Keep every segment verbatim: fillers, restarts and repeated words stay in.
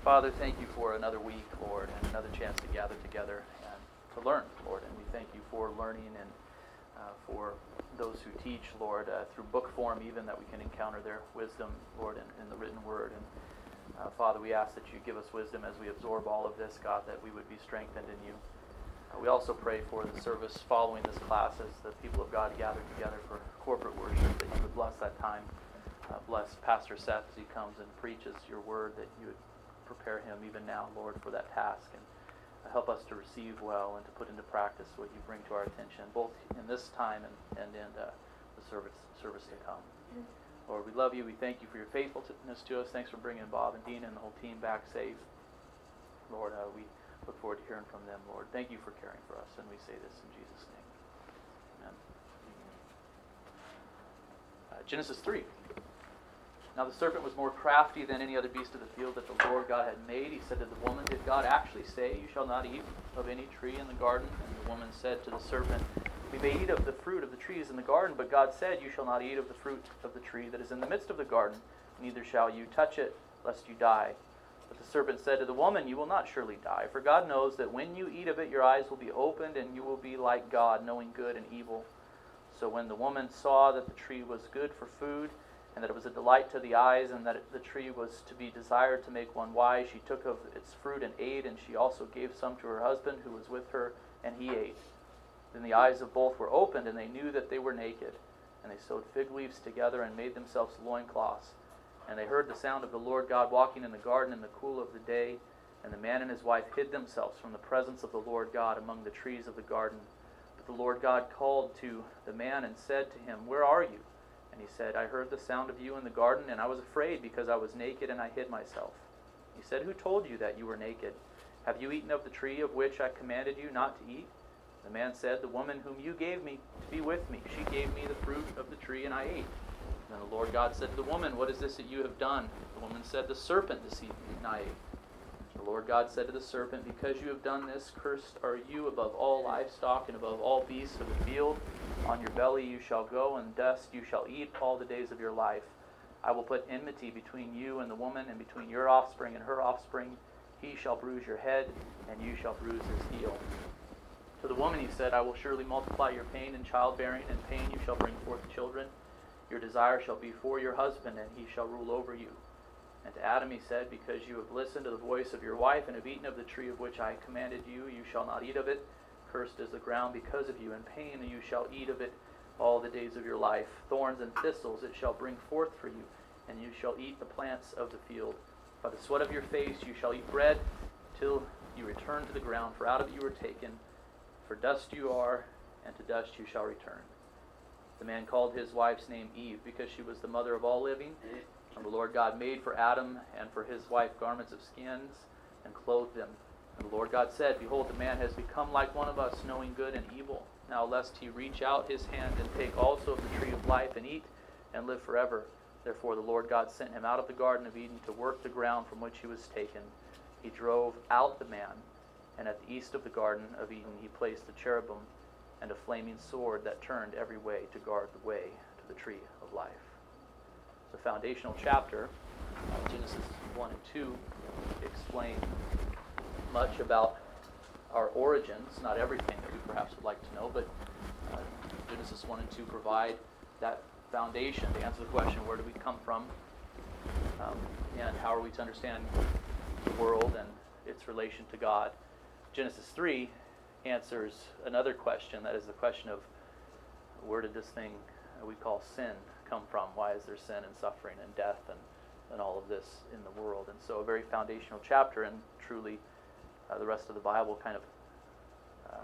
Father, thank you for another week, Lord, and another chance to gather together and to learn, Lord. And we thank you for learning and uh, for those who teach, Lord, uh, through book form even, that we can encounter their wisdom, Lord, in, in the written word. And uh, Father, we ask that you give us wisdom as we absorb all of this, God, that we would be strengthened in you. Uh, we also pray for the service following this class as the people of God gather together for corporate worship, that you would bless that time. Uh, bless Pastor Seth as he comes and preaches your word, that you would prepare him even now, Lord, for that task, and uh, help us to receive well and to put into practice what you bring to our attention, both in this time and, and in uh, the service service to come. Mm-hmm. Lord, we love you. We thank you for your faithfulness to us. Thanks for bringing Bob and Dina and the whole team back safe. Lord, uh, we look forward to hearing from them, Lord. Thank you for caring for us, and we say this in Jesus' name. Amen. Uh, Genesis three. Now the serpent was more crafty than any other beast of the field that the Lord God had made. He said to the woman, "Did God actually say, 'You shall not eat of any tree in the garden?' And the woman said to the serpent, 'We may eat of the fruit of the trees in the garden, but God said, You shall not eat of the fruit of the tree that is in the midst of the garden, neither shall you touch it, lest you die.' But the serpent said to the woman, 'You will not surely die, for God knows that when you eat of it, your eyes will be opened, and you will be like God, knowing good and evil.' So when the woman saw that the tree was good for food, and that it was a delight to the eyes, and that it, the tree was to be desired to make one wise, she took of its fruit and ate, and she also gave some to her husband who was with her, and he ate. Then the eyes of both were opened, and they knew that they were naked. And they sewed fig leaves together and made themselves loincloths. And they heard the sound of the Lord God walking in the garden in the cool of the day, and the man and his wife hid themselves from the presence of the Lord God among the trees of the garden. But the Lord God called to the man and said to him, 'Where are you?' And he said, 'I heard the sound of you in the garden, and I was afraid because I was naked and I hid myself.' He said, 'Who told you that you were naked? Have you eaten of the tree of which I commanded you not to eat?' The man said, 'The woman whom you gave me to be with me, she gave me the fruit of the tree, and I ate.' Then the Lord God said to the woman, 'What is this that you have done?' The woman said, 'The serpent deceived me, and I ate.' The Lord God said to the serpent, 'Because you have done this, cursed are you above all livestock and above all beasts of the field. On your belly you shall go, and dust you shall eat all the days of your life. I will put enmity between you and the woman, and between your offspring and her offspring. He shall bruise your head, and you shall bruise his heel.' To the woman he said, 'I will surely multiply your pain in childbearing, and pain you shall bring forth children. Your desire shall be for your husband, and he shall rule over you.' And to Adam he said, 'Because you have listened to the voice of your wife, and have eaten of the tree of which I commanded you, you shall not eat of it. Cursed is the ground because of you, and pain you shall eat of it all the days of your life. Thorns and thistles it shall bring forth for you, and you shall eat the plants of the field. By the sweat of your face you shall eat bread, till you return to the ground, for out of it you were taken. For dust you are, and to dust you shall return.' The man called his wife's name Eve, because she was the mother of all living. And the Lord God made for Adam and for his wife garments of skins, and clothed them. And the Lord God said, 'Behold, the man has become like one of us, knowing good and evil. Now lest he reach out his hand and take also of the tree of life and eat and live forever.' Therefore the Lord God sent him out of the Garden of Eden to work the ground from which he was taken. He drove out the man, and at the east of the Garden of Eden he placed the cherubim and a flaming sword that turned every way to guard the way to the tree of life." The foundational chapter, uh, Genesis one and two, explain much about our origins, not everything that we perhaps would like to know, but uh, Genesis one and two provide that foundation to answer the question, where do we come from, um, and how are we to understand the world and its relation to God. Genesis three answers another question, that is the question of where did this thing we call sin come from? Why is there sin and suffering and death and, and all of this in the world? And so a very foundational chapter, and truly uh, the rest of the Bible kind of um,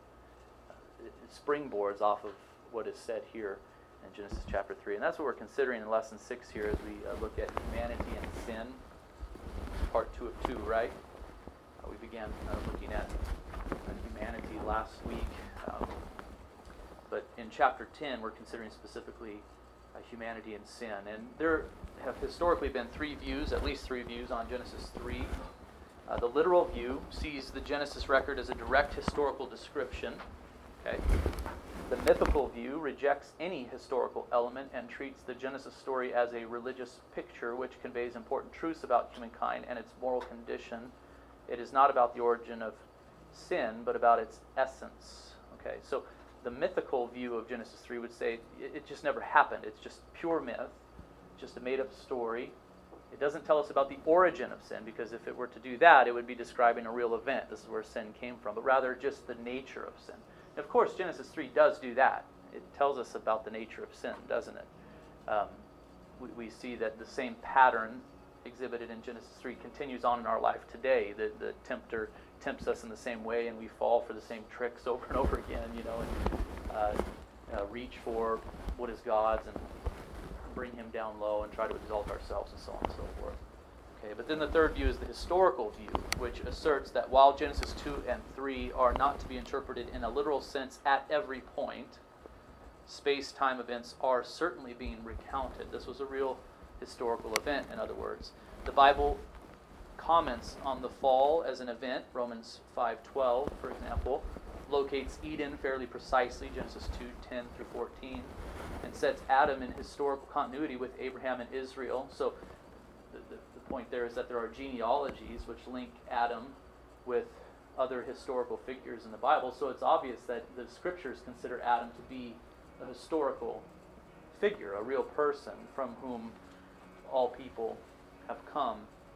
it, it springboards off of what is said here in Genesis chapter three. And that's what we're considering in lesson six here as we uh, look at humanity and sin. Part two of two, right? Uh, we began uh, looking at uh, humanity last week. Um, but in chapter ten, we're considering specifically uh, humanity and sin. And there have historically been three views, at least three views on Genesis three. Uh, the literal view sees the Genesis record as a direct historical description. Okay. The mythical view rejects any historical element and treats the Genesis story as a religious picture which conveys important truths about humankind and its moral condition. It is not about the origin of sin, but about its essence. Okay, so the mythical view of Genesis three would say it, it just never happened. It's just pure myth, just a made-up story. It doesn't tell us about the origin of sin, because if it were to do that, it would be describing a real event. This is where sin came from, but rather just the nature of sin. And of course, Genesis three does do that. It tells us about the nature of sin, doesn't it? Um, we, we see that the same pattern exhibited in Genesis three continues on in our life today. The, the tempter tempts us in the same way, and we fall for the same tricks over and over again, you know, and uh, uh, reach for what is God's and bring him down low and try to exalt ourselves and so on and so forth. Okay, but then the third view is the historical view, which asserts that while Genesis two and three are not to be interpreted in a literal sense at every point, space-time events are certainly being recounted. This was a real historical event, in other words. The Bible comments on the fall as an event. Romans five twelve, for example, locates Eden fairly precisely, Genesis two ten through fourteen, and sets Adam in historical continuity with Abraham and Israel. So the, the, the point there is that there are genealogies which link Adam with other historical figures in the Bible. So it's obvious that the Scriptures consider Adam to be a historical figure, a real person from whom all people have come.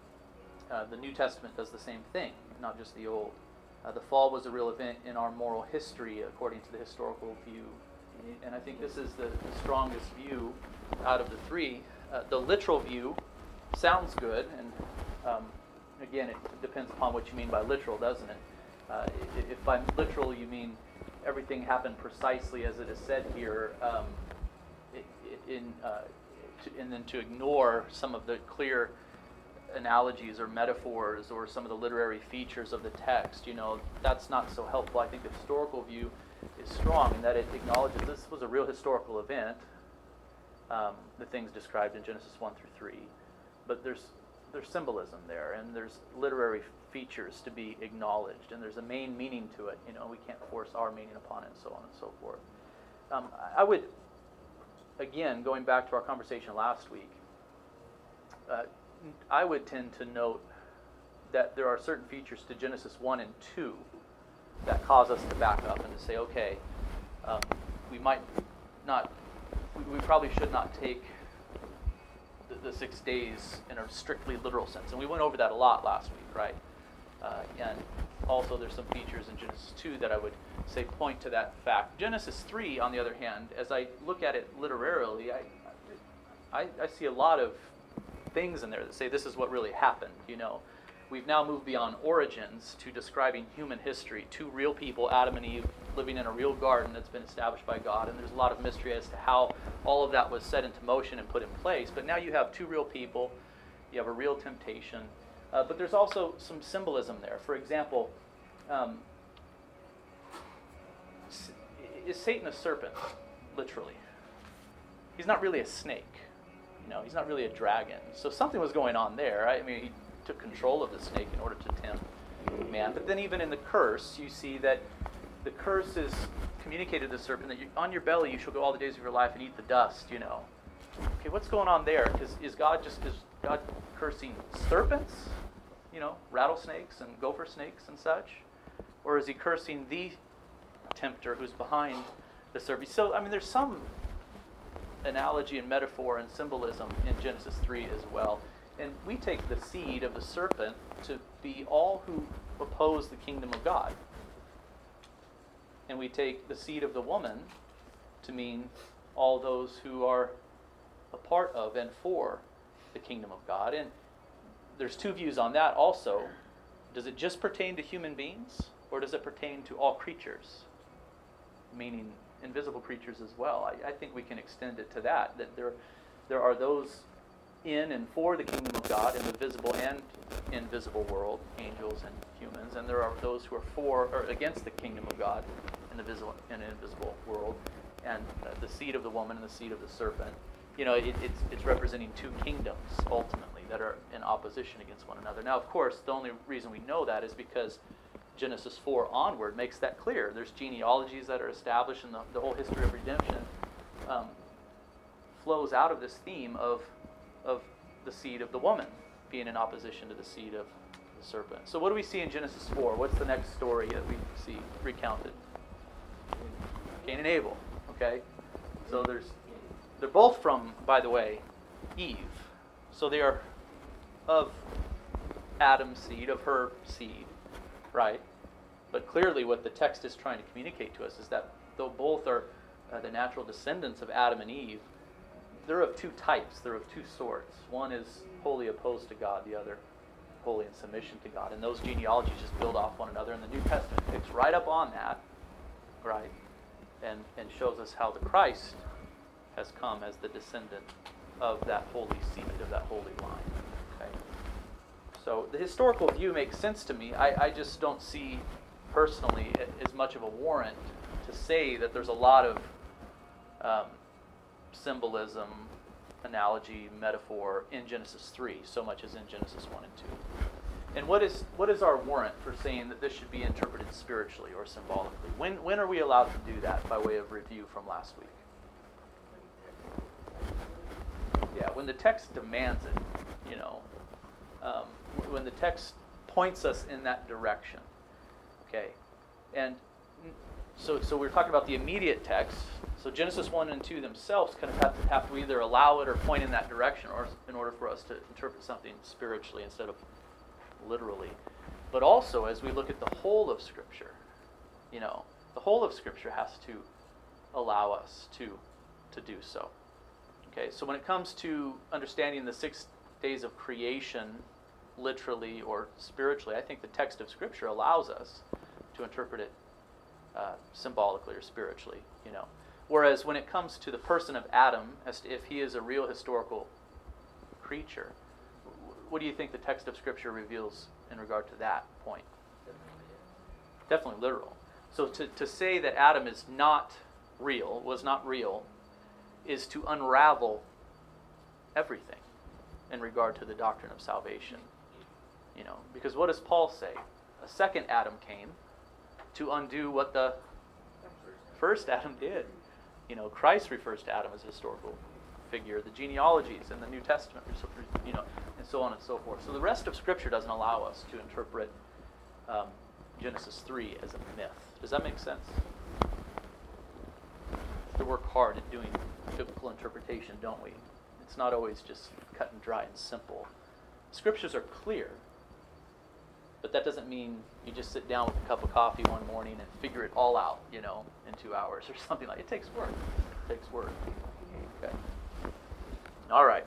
Uh, the New Testament does the same thing, not just the Old. Uh, the fall was a real event in our moral history according to the historical view. And I think this is the, the strongest view out of the three. Uh, the literal view sounds good, and um, again, it depends upon what you mean by literal, doesn't it? Uh, if, if by literal you mean everything happened precisely as it is said here, um, it, it, in, uh, to, and then to ignore some of the clear analogies or metaphors or some of the literary features of the text, you know, that's not so helpful. I think the historical view is strong in that it acknowledges this was a real historical event, um, the things described in Genesis one through three, but there's there's symbolism there, and there's literary features to be acknowledged, and there's a main meaning to it. You know, we can't force our meaning upon it, and so on and so forth. Um, I would, again, going back to our conversation last week, uh, I would tend to note that there are certain features to Genesis one and two that cause us to back up and to say, okay, um, we might not, we, we probably should not take the, the six days in a strictly literal sense. And we went over that a lot last week, right? Uh, and also there's some features in Genesis two that I would say point to that fact. Genesis three, on the other hand, as I look at it literarily, I, I, I see a lot of things in there that say this is what really happened, you know. We've now moved beyond origins to describing human history. Two real people, Adam and Eve, living in a real garden that's been established by God, and there's a lot of mystery as to how all of that was set into motion and put in place. But now you have two real people, you have a real temptation, uh, but there's also some symbolism there. For example, um, is Satan a serpent, literally? He's not really a snake. You know, he's not really a dragon. So something was going on there. Right? I mean, he took control of the snake in order to tempt man. But then even in the curse, you see that the curse is communicated to the serpent that you, on your belly you shall go all the days of your life and eat the dust, you know. Okay, what's going on there? Is, is God just, is God cursing serpents? You know, rattlesnakes and gopher snakes and such? Or is he cursing the tempter who's behind the serpent? So, I mean, there's some analogy and metaphor and symbolism in Genesis three as well. And we take the seed of the serpent to be all who oppose the kingdom of God. And we take the seed of the woman to mean all those who are a part of and for the kingdom of God. And there's two views on that also. Does it just pertain to human beings, or does it pertain to all creatures? Meaning invisible creatures as well. I, I think we can extend it to that, that there, there are those in and for the kingdom of God in the visible and invisible world, angels and humans, and there are those who are for or against the kingdom of God in the visible and invisible world, and uh, the seed of the woman and the seed of the serpent. You know, it, it's it's representing two kingdoms ultimately that are in opposition against one another. Now, of course, the only reason we know that is because Genesis four onward makes that clear. There's genealogies that are established, and the, the whole history of redemption um, flows out of this theme of, of the seed of the woman being in opposition to the seed of the serpent. So what do we see in Genesis four? What's the next story that we see recounted? Cain and Abel. Okay? So there's they're both from, by the way, Eve. So they are of Adam's seed, of her seed, right? But clearly what the text is trying to communicate to us is that though both are uh, the natural descendants of Adam and Eve, they're of two types, they're of two sorts. One is wholly opposed to God, the other wholly in submission to God. And those genealogies just build off one another, and the New Testament picks right up on that, right? And, and shows us how the Christ has come as the descendant of that holy seed, of that holy line. Okay? So the historical view makes sense to me. I, I just don't see personally as much of a warrant to say that there's a lot of um, symbolism, analogy, metaphor in Genesis three, so much as in Genesis one and two. And what is what is our warrant for saying that this should be interpreted spiritually or symbolically? When when are we allowed to do that by way of review from last week? Yeah, when the text demands it, you know, um, when the text points us in that direction. Okay, and so so we're talking about the immediate text. So Genesis one and two themselves kind of have to, have to either allow it or point in that direction, or in order for us to interpret something spiritually instead of literally. But also, as we look at the whole of Scripture, you know, the whole of Scripture has to allow us to to do so. Okay, so when it comes to understanding the six days of creation, literally or spiritually, I think the text of Scripture allows us to interpret it uh, symbolically or spiritually, you know. Whereas when it comes to the person of Adam, as to if he is a real historical creature, what do you think the text of Scripture reveals in regard to that point? Definitely literal. So to, to say that Adam is not real, was not real, is to unravel everything in regard to the doctrine of salvation. You know, because what does Paul say? A second Adam came to undo what the first Adam did. You know, Christ refers to Adam as a historical figure. The genealogies in the New Testament, you know, and so on and so forth. So the rest of Scripture doesn't allow us to interpret um, Genesis three as a myth. Does that make sense? We have to work hard at doing biblical interpretation, don't we? It's not always just cut and dry and simple. Scriptures are clear, but that doesn't mean you just sit down with a cup of coffee one morning and figure it all out, you know, in two hours or something like that. It takes work. It takes work. Okay. All right.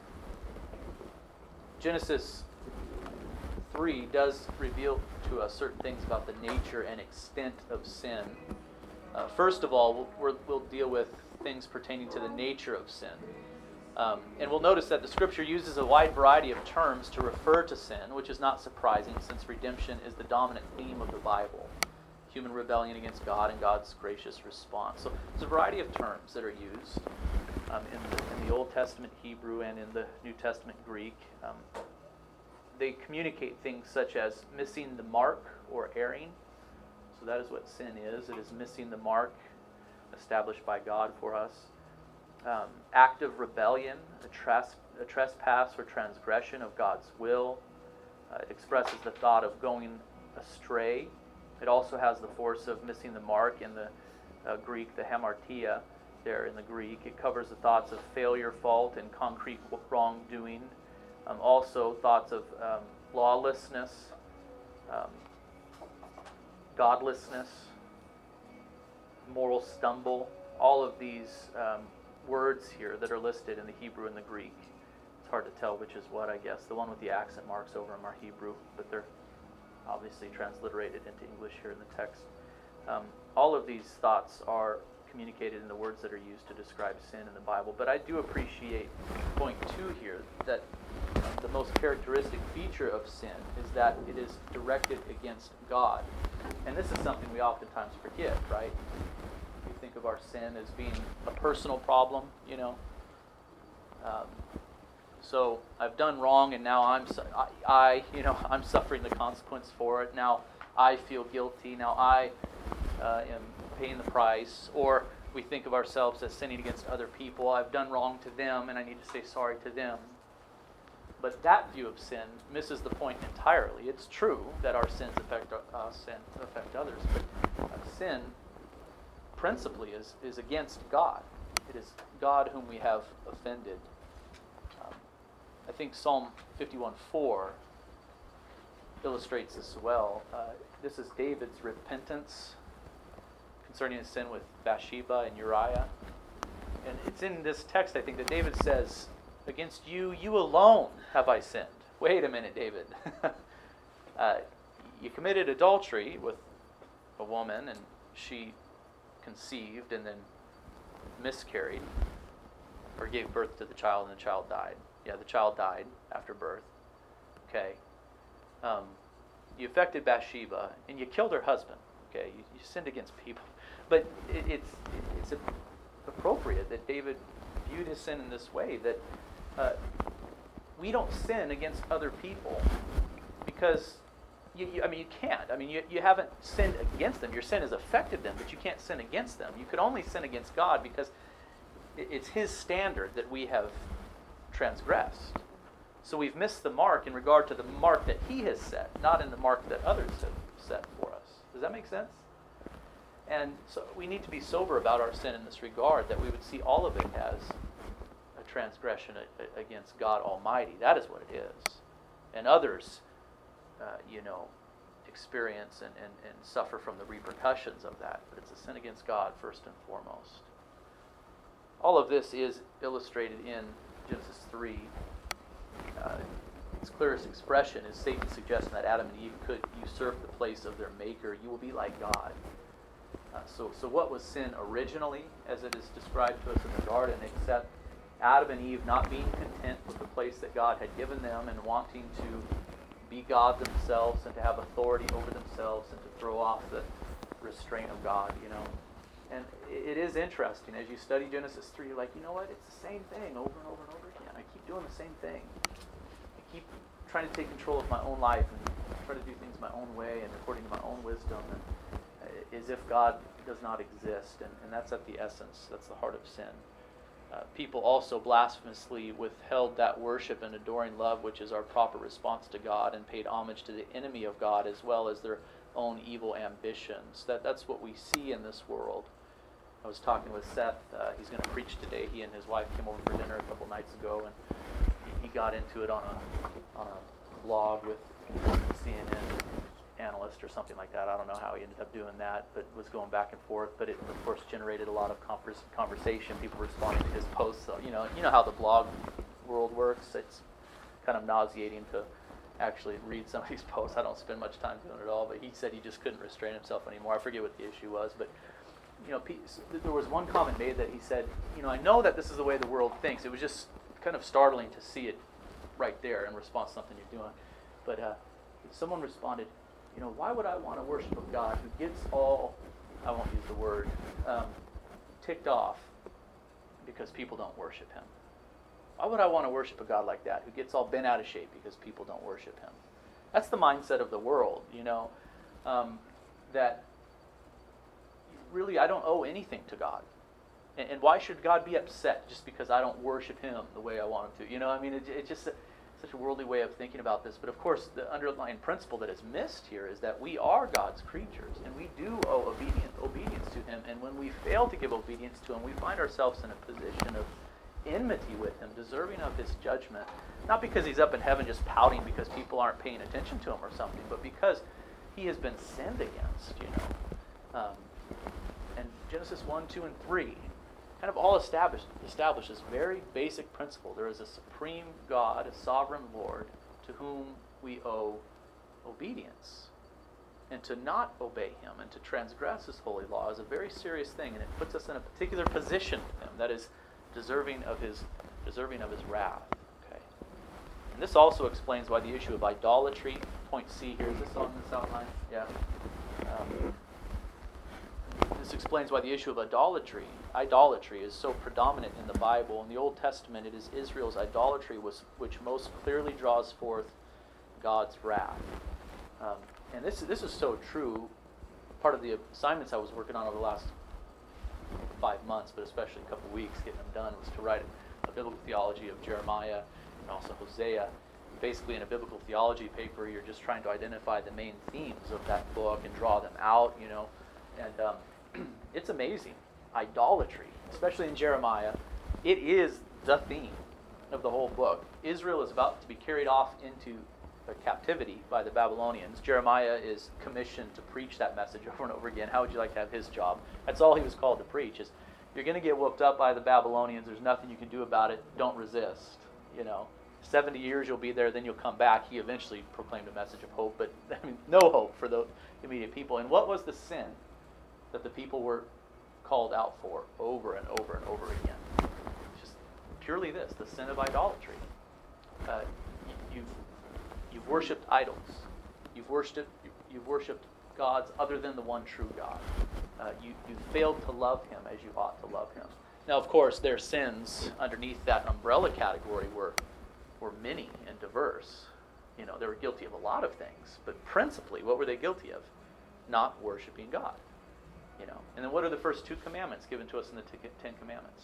Genesis three does reveal to us certain things about the nature and extent of sin. Uh, first of all, we'll, we'll, we'll deal with things pertaining to the nature of sin. Um, and we'll notice that the Scripture uses a wide variety of terms to refer to sin, which is not surprising since redemption is the dominant theme of the Bible. Human rebellion against God and God's gracious response. So there's a variety of terms that are used um, in, the, in the Old Testament Hebrew and in the New Testament Greek. Um, they communicate things such as missing the mark or erring. So that is what sin is. It is missing the mark established by God for us. Um, act of rebellion, a, tres- a trespass or transgression of God's will. Uh, it expresses the thought of going astray. It also has the force of missing the mark in the uh, Greek, the hamartia there in the Greek. It covers the thoughts of failure, fault, and concrete wrongdoing. Um, also thoughts of um, lawlessness, um, godlessness, moral stumble. All of these um, words here that are listed in the Hebrew and the Greek. It's hard to tell which is what, I guess. The one with the accent marks over them are Hebrew, but they're obviously transliterated into English here in the text. Um, all of these thoughts are communicated in the words that are used to describe sin in the Bible. But I do appreciate point two here, that um, the most characteristic feature of sin is that it is directed against God. And this is something we oftentimes forget, right? We think of our sin as being a personal problem, you know. Um, so I've done wrong, and now I'm, su- I, I, you know, I'm suffering the consequence for it. Now I feel guilty. Now I uh, am paying the price. Or we think of ourselves as sinning against other people. I've done wrong to them, and I need to say sorry to them. But that view of sin misses the point entirely. It's true that our sins affect us and affect others, but uh, sin principally is, is against God. It is God whom we have offended. Um, I think Psalm fifty-one four illustrates this well. Uh, this is David's repentance concerning his sin with Bathsheba and Uriah. And it's in this text, I think, that David says, against you, you alone have I sinned. Wait a minute, David. uh, you committed adultery with a woman, and she conceived and then miscarried, or gave birth to the child, and the child died. Yeah, the child died after birth. Okay. Um, you affected Bathsheba, and you killed her husband. Okay, you, you sinned against people. But it, it's it's appropriate that David viewed his sin in this way, that uh, we don't sin against other people because, you, you, I mean, you can't. I mean, you, you haven't sinned against them. Your sin has affected them, but you can't sin against them. You could only sin against God because it, it's His standard that we have transgressed. So we've missed the mark in regard to the mark that He has set, not in the mark that others have set for us. Does that make sense? And so we need to be sober about our sin in this regard, that we would see all of it as a transgression against God Almighty. That is what it is. And others, uh, you know, experience and, and, and suffer from the repercussions of that. But it's a sin against God first and foremost. All of this is illustrated in Genesis three. Uh, its clearest expression is Satan suggesting that Adam and Eve could usurp the place of their Maker. You will be like God. Uh, so, so what was sin originally, as it is described to us in the garden, except Adam and Eve not being content with the place that God had given them and wanting to be God themselves and to have authority over themselves and to throw off the restraint of God, you know. And it is interesting, as you study Genesis three, you're like, you know what, it's the same thing over and over and over again. I keep doing the same thing. I keep trying to take control of my own life and try to do things my own way and according to my own wisdom, and as if God does not exist. And, and that's at the essence, that's the heart of sin. Uh, people also blasphemously withheld that worship and adoring love which is our proper response to God, and paid homage to the enemy of God as well as their own evil ambitions. That That's what we see in this world. I was talking with Seth. Uh, he's going to preach today. He and his wife came over for dinner a couple nights ago, and he, he got into it on a on a blog with C N N analyst or something like that. I don't know how he ended up doing that, but was going back and forth. But it, of course, generated a lot of converse, conversation. People responding to his posts. So, you know, you know how the blog world works. It's kind of nauseating to actually read some of these posts. I don't spend much time doing it at all. But he said he just couldn't restrain himself anymore. I forget what the issue was, but you know, there was one comment made that he said, you know, I know that this is the way the world thinks. It was just kind of startling to see it right there in response to something you're doing. But uh, someone responded, you know, why would I want to worship a God who gets all, I won't use the word, um, ticked off because people don't worship Him? Why would I want to worship a God like that who gets all bent out of shape because people don't worship Him? That's the mindset of the world, you know, um, that really I don't owe anything to God. And, and why should God be upset just because I don't worship Him the way I want Him to? You know, I mean, it, it's just a, such a worldly way of thinking about this. But of course, the underlying principle that is missed here is that we are God's creatures, and we do owe obedience, obedience to Him. And when we fail to give obedience to Him, we find ourselves in a position of enmity with Him, deserving of His judgment. Not because He's up in heaven just pouting because people aren't paying attention to Him or something, but because He has been sinned against, you know. Um, and Genesis one, two, and three kind of all established establish this very basic principle. There is a supreme God, a sovereign Lord, to whom we owe obedience. And to not obey Him and to transgress His holy law is a very serious thing, and it puts us in a particular position with Him that is deserving of His deserving of His wrath. Okay. And this also explains why the issue of idolatry, point C here, is this on this outline? Yeah. Um, This explains why the issue of idolatry, idolatry is so predominant in the Bible. In the Old Testament, it is Israel's idolatry was, which most clearly draws forth God's wrath. Um, and this this is so true. Part of the assignments I was working on over the last five months, but especially a couple weeks, getting them done, was to write a, a biblical theology of Jeremiah and also Hosea. Basically, in a biblical theology paper, you're just trying to identify the main themes of that book and draw them out, you know. And um, it's amazing. Idolatry, especially in Jeremiah, it is the theme of the whole book. Israel is about to be carried off into a captivity by the Babylonians. Jeremiah is commissioned to preach that message over and over again. How would you like to have his job? That's all he was called to preach, is you're going to get whooped up by the Babylonians. There's nothing you can do about it. Don't resist, you know. seventy years you'll be there, then you'll come back. He eventually proclaimed a message of hope, but I mean, no hope for the immediate people. And what was the sin that the people were called out for over and over and over again? It's just purely this, the sin of idolatry. Uh, you, you've, you've worshipped idols. You've worshipped, you've worshipped gods other than the one true God. Uh, you, you failed to love him as you ought to love him. Now, of course, their sins underneath that umbrella category were were many and diverse. You know, they were guilty of a lot of things, but principally, what were they guilty of? Not worshiping God. You know, and then what are the first two commandments given to us in the Ten Commandments?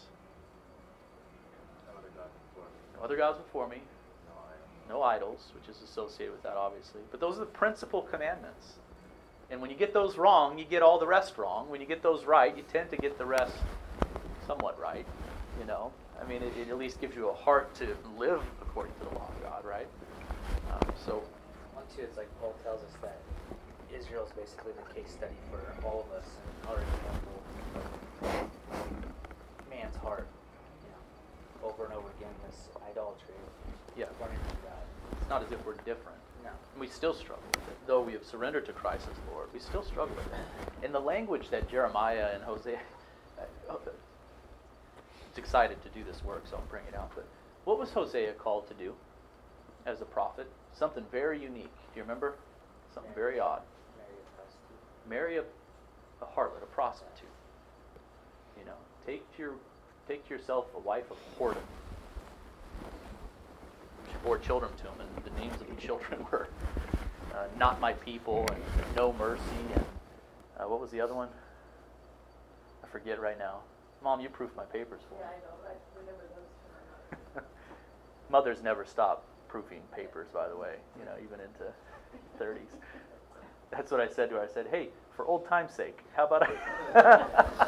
No other gods before me. No other gods before me. No idols. No idols, which is associated with that, obviously. But those are the principal commandments. And when you get those wrong, you get all the rest wrong. When you get those right, you tend to get the rest somewhat right. You know, I mean, it, it at least gives you a heart to live according to the law of God, right? Um, so, One, two, it's like Paul tells us that Israel is basically the case study for all of us and our example of man's heart. You know, over and over again, this idolatry, yeah, running from God. it's not as if we're different. No. And we still struggle with it. Though we have surrendered to Christ as Lord, we still struggle with it. And the language that Jeremiah and Hosea, uh, it's excited to do this work, so I'll bring it out. But what was Hosea called to do as a prophet? Something very unique. Do you remember? Something very odd. Marry a prostitute. Marry a, a harlot, a prostitute. You know, take to your take to yourself a wife of whoredom. She bore children to him, and the names of the children were uh, "Not My People" and "No Mercy," and uh, what was the other one? I forget right now. Mom, you proofed my papers for me. Yeah, I know. I remember those two. Mothers never stop proofing papers, by the way, you know, even into thirties. That's what I said to her. I said, hey, for old time's sake, how about I...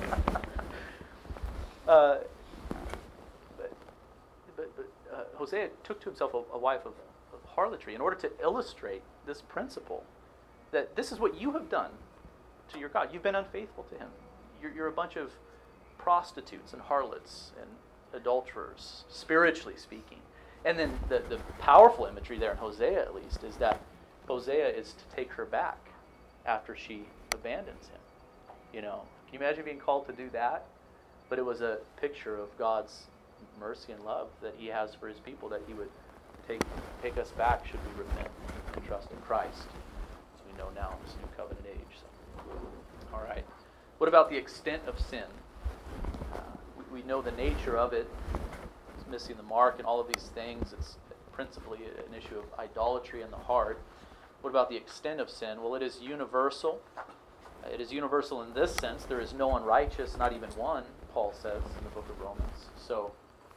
uh, but but, but uh, Hosea took to himself a, a wife of, of harlotry in order to illustrate this principle, that this is what you have done to your God. You've been unfaithful to him. You're, you're a bunch of prostitutes and harlots and adulterers, spiritually speaking. And then the, the powerful imagery there in Hosea, at least, is that Hosea is to take her back after she abandons him. You know, can you imagine being called to do that? But it was a picture of God's mercy and love that he has for his people, that he would take take us back should we repent and trust in Christ, as we know now in this new covenant age. So, all right. What about the extent of sin? Uh, we, we know the nature of it. It's missing the mark and all of these things. It's principally an issue of idolatry in the heart. What about the extent of sin? Well, it is universal. It is universal in this sense. There is no one righteous, not even one, Paul says in the book of Romans. So,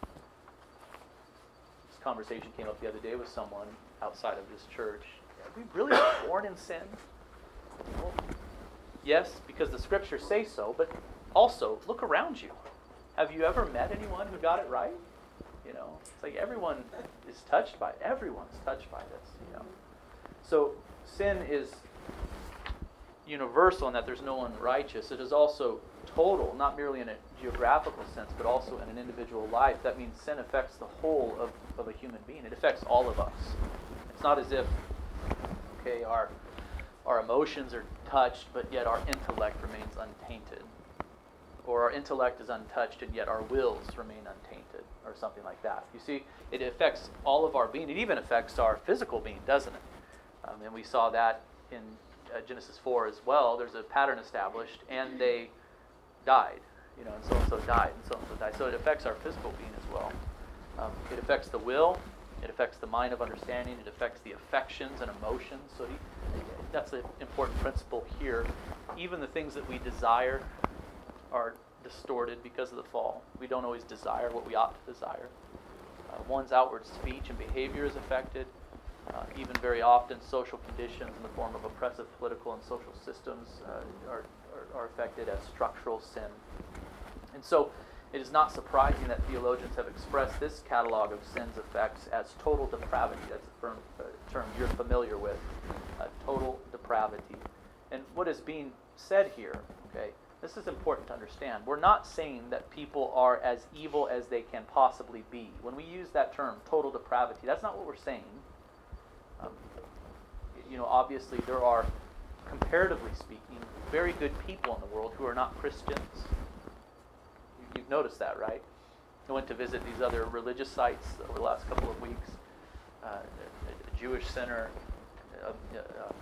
this conversation came up the other day with someone outside of this church. Are we really born in sin? Well, yes, because the scriptures say so, but also, look around you. Have you ever met anyone who got it right? You know, it's like everyone is touched by it. Everyone's touched by this, you know. So, sin is universal in that there's no one righteous. It is also total, not merely in a geographical sense, but also in an individual life. That means sin affects the whole of, of a human being. It affects all of us. It's not as if, okay, our our emotions are touched, but yet our intellect remains untainted. Or our intellect is untouched, and yet our wills remain untainted, or something like that. You see, it affects all of our being. It even affects our physical being, doesn't it? Um, and we saw that in uh, Genesis four as well. There's a pattern established, and they died. You know, and so-and-so died, and so-and-so died. So it affects our physical being as well. Um, it affects the will. It affects the mind of understanding. It affects the affections and emotions. So that's an important principle here. Even the things that we desire are distorted because of the fall. We don't always desire what we ought to desire. Uh, one's outward speech and behavior is affected. Uh, even very often, social conditions in the form of oppressive political and social systems uh, are, are, are affected as structural sin. And so, it is not surprising that theologians have expressed this catalog of sin's effects as total depravity. That's a firm, uh, term you're familiar with, uh, total depravity. And what is being said here, okay, this is important to understand. We're not saying that people are as evil as they can possibly be. When we use that term, total depravity, that's not what we're saying. Um, you know, obviously there are, comparatively speaking, very good people in the world who are not Christians. You've noticed that, right? I went to visit these other religious sites over the last couple of weeks. Uh, a, a Jewish center, a, a, a,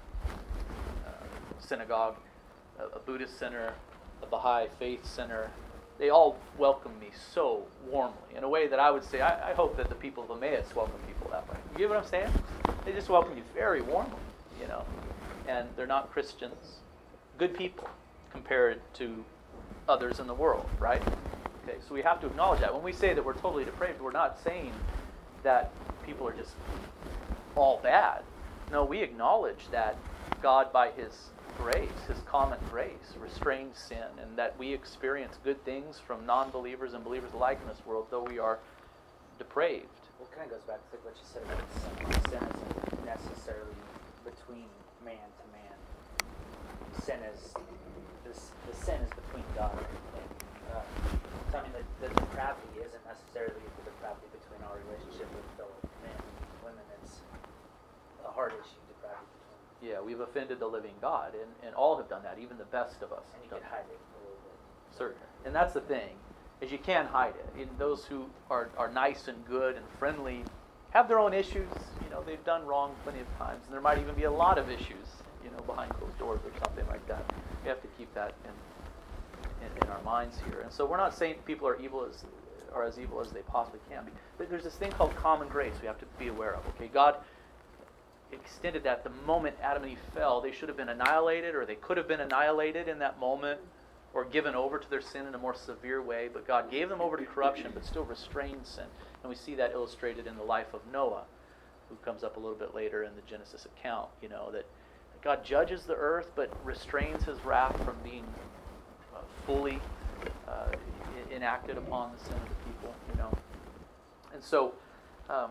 a synagogue, a, a Buddhist center, a Baha'i faith center. They all welcome me so warmly, in a way that I would say, I, I hope that the people of Emmaus welcome people that way. You get what I'm saying? They just welcome you very warmly, you know. And they're not Christians. Good people compared to others in the world, right? Okay, so we have to acknowledge that. When we say that we're totally depraved, we're not saying that people are just all bad. No, we acknowledge that God, by His grace, His common grace, restrains sin, and that we experience good things from non-believers and believers alike in this world, though we are depraved. Well, it kind of goes back to what you said about sin. Sin isn't necessarily between man to man. Sin is this, the sin is between God and uh, so I mean, the, the depravity isn't necessarily the depravity between our relationship with fellow men and women. It's a heart issue depravity between. Yeah, we've offended the living God, and, and all have done that, even the best of us. And you have can done hide it a little bit. Certainly. And that's the thing, is you can hide it. And those who are, are nice and good and friendly have their own issues. You know, they've done wrong plenty of times, and there might even be a lot of issues, you know, behind closed doors or something like that. We have to keep that in, in, in our minds here. And so we're not saying people are evil as are as evil as they possibly can be. But there's this thing called common grace we have to be aware of. Okay, God extended that the moment Adam and Eve fell. They should have been annihilated, or they could have been annihilated in that moment, or given over to their sin in a more severe way. But God gave them over to corruption, but still restrained sin. And we see that illustrated in the life of Noah, who comes up a little bit later in the Genesis account. You know, that God judges the earth, but restrains His wrath from being uh, fully uh, enacted upon the sin of the people. You know, and so, um,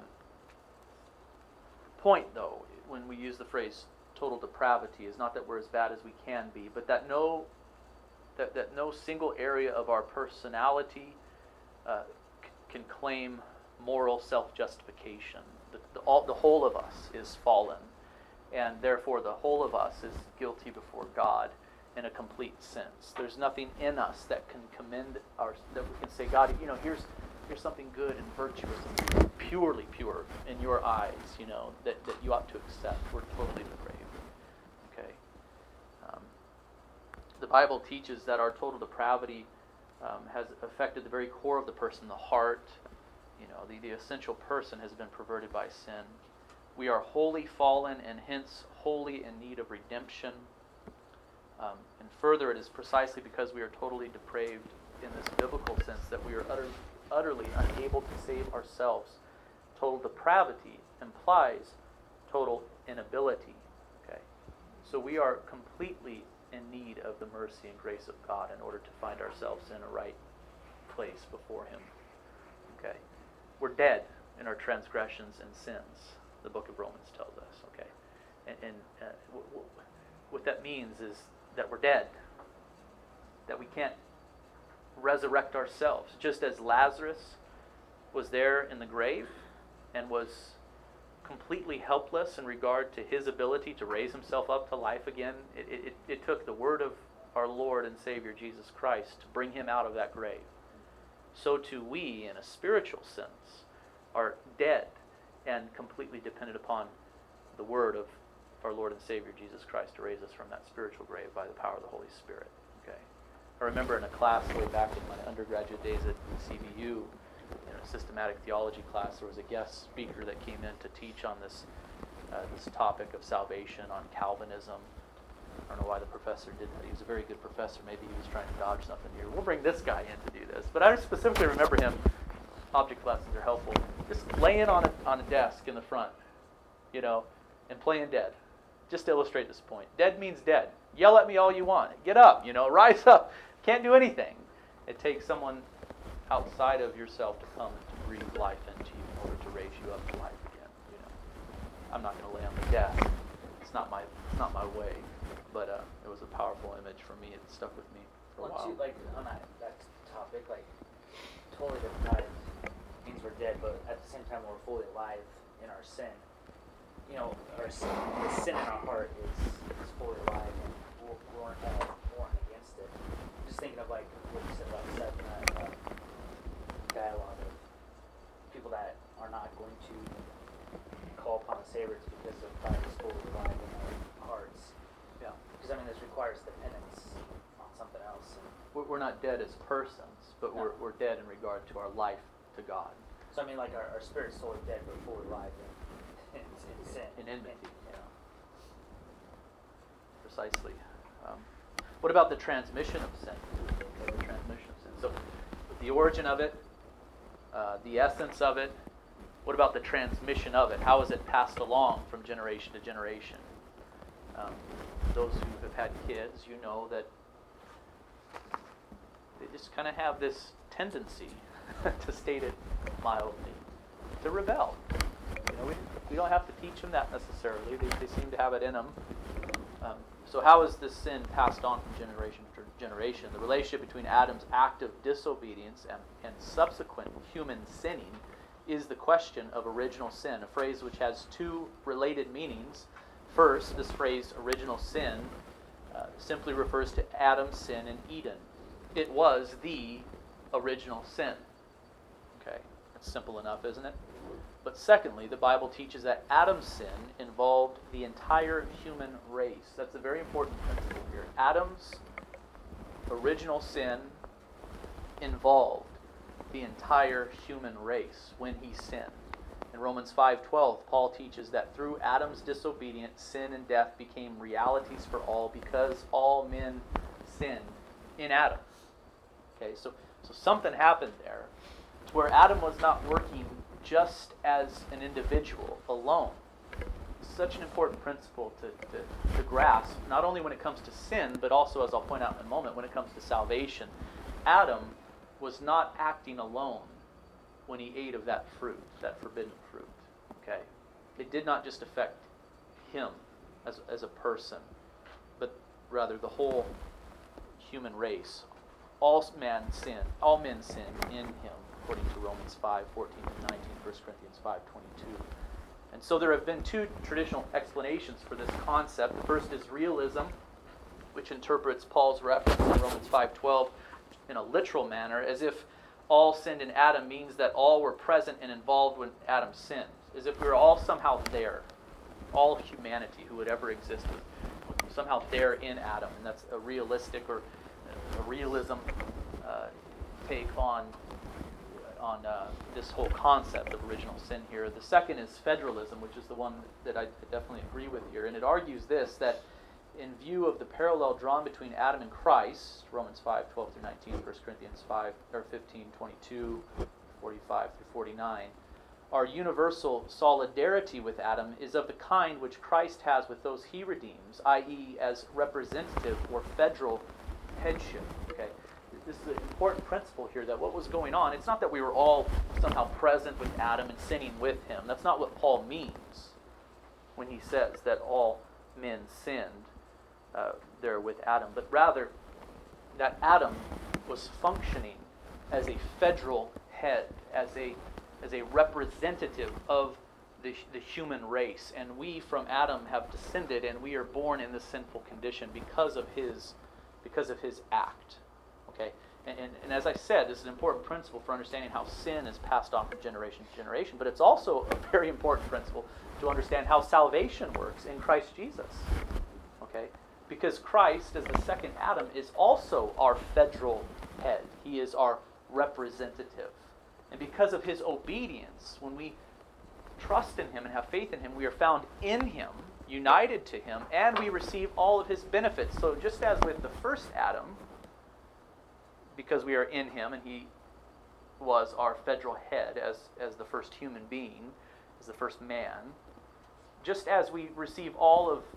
point though, when we use the phrase "total depravity," is not that we're as bad as we can be, but that no, that that no single area of our personality uh, c- can claim moral self-justification. The, the, all, the whole of us is fallen. And therefore, the whole of us is guilty before God in a complete sense. There's nothing in us that can commend our, that we can say, God, you know, here's here's something good and virtuous and purely pure in your eyes, you know, that, that you ought to accept. We're totally depraved. Okay. Um, the Bible teaches that our total depravity um, has affected the very core of the person, the heart. You know, the, the essential person has been perverted by sin. We are wholly fallen and hence wholly in need of redemption. Um, and further, it is precisely because we are totally depraved in this biblical sense that we are utter, utterly unable to save ourselves. Total depravity implies total inability. Okay, so we are completely in need of the mercy and grace of God in order to find ourselves in a right place before Him. Okay, we're dead in our transgressions and sins. The book of Romans tells us, okay? And, and uh, w- w- what that means is that we're dead, that we can't resurrect ourselves. Just as Lazarus was there in the grave and was completely helpless in regard to his ability to raise himself up to life again, it, it, it took the word of our Lord and Savior Jesus Christ to bring him out of that grave. So too we, in a spiritual sense, are dead and completely dependent upon the word of our Lord and Savior Jesus Christ to raise us from that spiritual grave by the power of the Holy Spirit. Okay. I remember in a class way back in my undergraduate days at C B U, in a systematic theology class, there was a guest speaker that came in to teach on this uh, this topic of salvation on Calvinism. I don't know why the professor did that. He was a very good professor. Maybe he was trying to dodge something here. We'll bring this guy in to do this. But I specifically remember him. Object lessons are helpful. Just laying on a, on a desk in the front, you know, and playing dead. Just to illustrate this point. Dead means dead. Yell at me all you want. Get up, you know, rise up. Can't do anything. It takes someone outside of yourself to come and to breathe life into you in order to raise you up to life again. You know, I'm not going to lay on the desk. It's not my it's not my way. But uh, it was a powerful image for me. It stuck with me for a Well, while. too, like on that, that topic, like totally baptized means we're dead, but at the same time we're fully alive in our sin. You know, our sin, the sin in our heart is, is fully alive, and we're, we're uh, warring against it. Just thinking of like what you said about Seth and that uh, dialogue of people that are not going to call upon the Savior because of Christ is fully alive in their hearts. Yeah. Because I mean, this requires dependence on something else. And We're, we're not dead as persons, but No. we're, we're dead in regard to our life to God. so I mean, like our, our spirit's totally dead, but fully alive in, in, in sin. In enmity, In- yeah. Precisely. Um, what about the transmission of sin? Okay, the transmission of sin. So, the origin of it, uh, the essence of it. What about the transmission of it? How is it passed along from generation to generation? Um, those who have had kids, you know that they just kind of have this tendency, to state it mildly, to rebel. You know, we, we don't have to teach them that necessarily. They, they seem to have it in them. Um, so how is this sin passed on from generation to generation? The relationship between Adam's act of disobedience and, and subsequent human sinning is the question of original sin, a phrase which has two related meanings. First, this phrase, original sin, uh, simply refers to Adam's sin in Eden. It was the original sin. Okay, that's simple enough, isn't it? But secondly, the Bible teaches that Adam's sin involved the entire human race. That's a very important principle here. Adam's original sin involved the entire human race when he sinned. In Romans five twelve, Paul teaches that through Adam's disobedience, sin and death became realities for all because all men sinned in Adam. Okay, so, so something happened there to where Adam was not working just as an individual alone. Such an important principle to, to, to grasp, not only when it comes to sin, but also, as I'll point out in a moment, when it comes to salvation. Adam was not acting alone when he ate of that fruit, that forbidden fruit. Okay? It did not just affect him as, as a person, but rather the whole human race. All man sin, all men sin in him, according to Romans five fourteen and nineteen, First Corinthians five twenty-two. And so there have been two traditional explanations for this concept. The first is realism, which interprets Paul's reference in Romans five twelve in a literal manner, as if all sinned in Adam means that all were present and involved when Adam sinned, as if we were all somehow there. All humanity who would ever exist was somehow there in Adam, and that's a realistic or a realism uh, take on on uh, this whole concept of original sin here. The second is federalism, which is the one that I definitely agree with here, and it argues this, that in view of the parallel drawn between Adam and Christ, Romans five twelve through nineteen, First Corinthians five or fifteen twenty-two, forty-five through forty-nine, our universal solidarity with Adam is of the kind which Christ has with those he redeems, that is, as representative or federal headship. Okay, this is an important principle here, that what was going on, it's not that we were all somehow present with Adam and sinning with him. That's not what Paul means when he says that all men sinned uh, there with Adam, but rather that Adam was functioning as a federal head, as a as a representative of the, the human race, and we from Adam have descended, and we are born in this sinful condition because of his because of his act. Okay, and, and, and as I said, this is an important principle for understanding how sin is passed on from generation to generation, but it's also a very important principle to understand how salvation works in Christ Jesus. Okay, because Christ, as the second Adam, is also our federal head. He is our representative. And because of his obedience, when we trust in him and have faith in him, we are found in him, united to him, and we receive all of his benefits. So just as with the first Adam, because we are in him and he was our federal head as, as the first human being, as the first man, just as we receive all of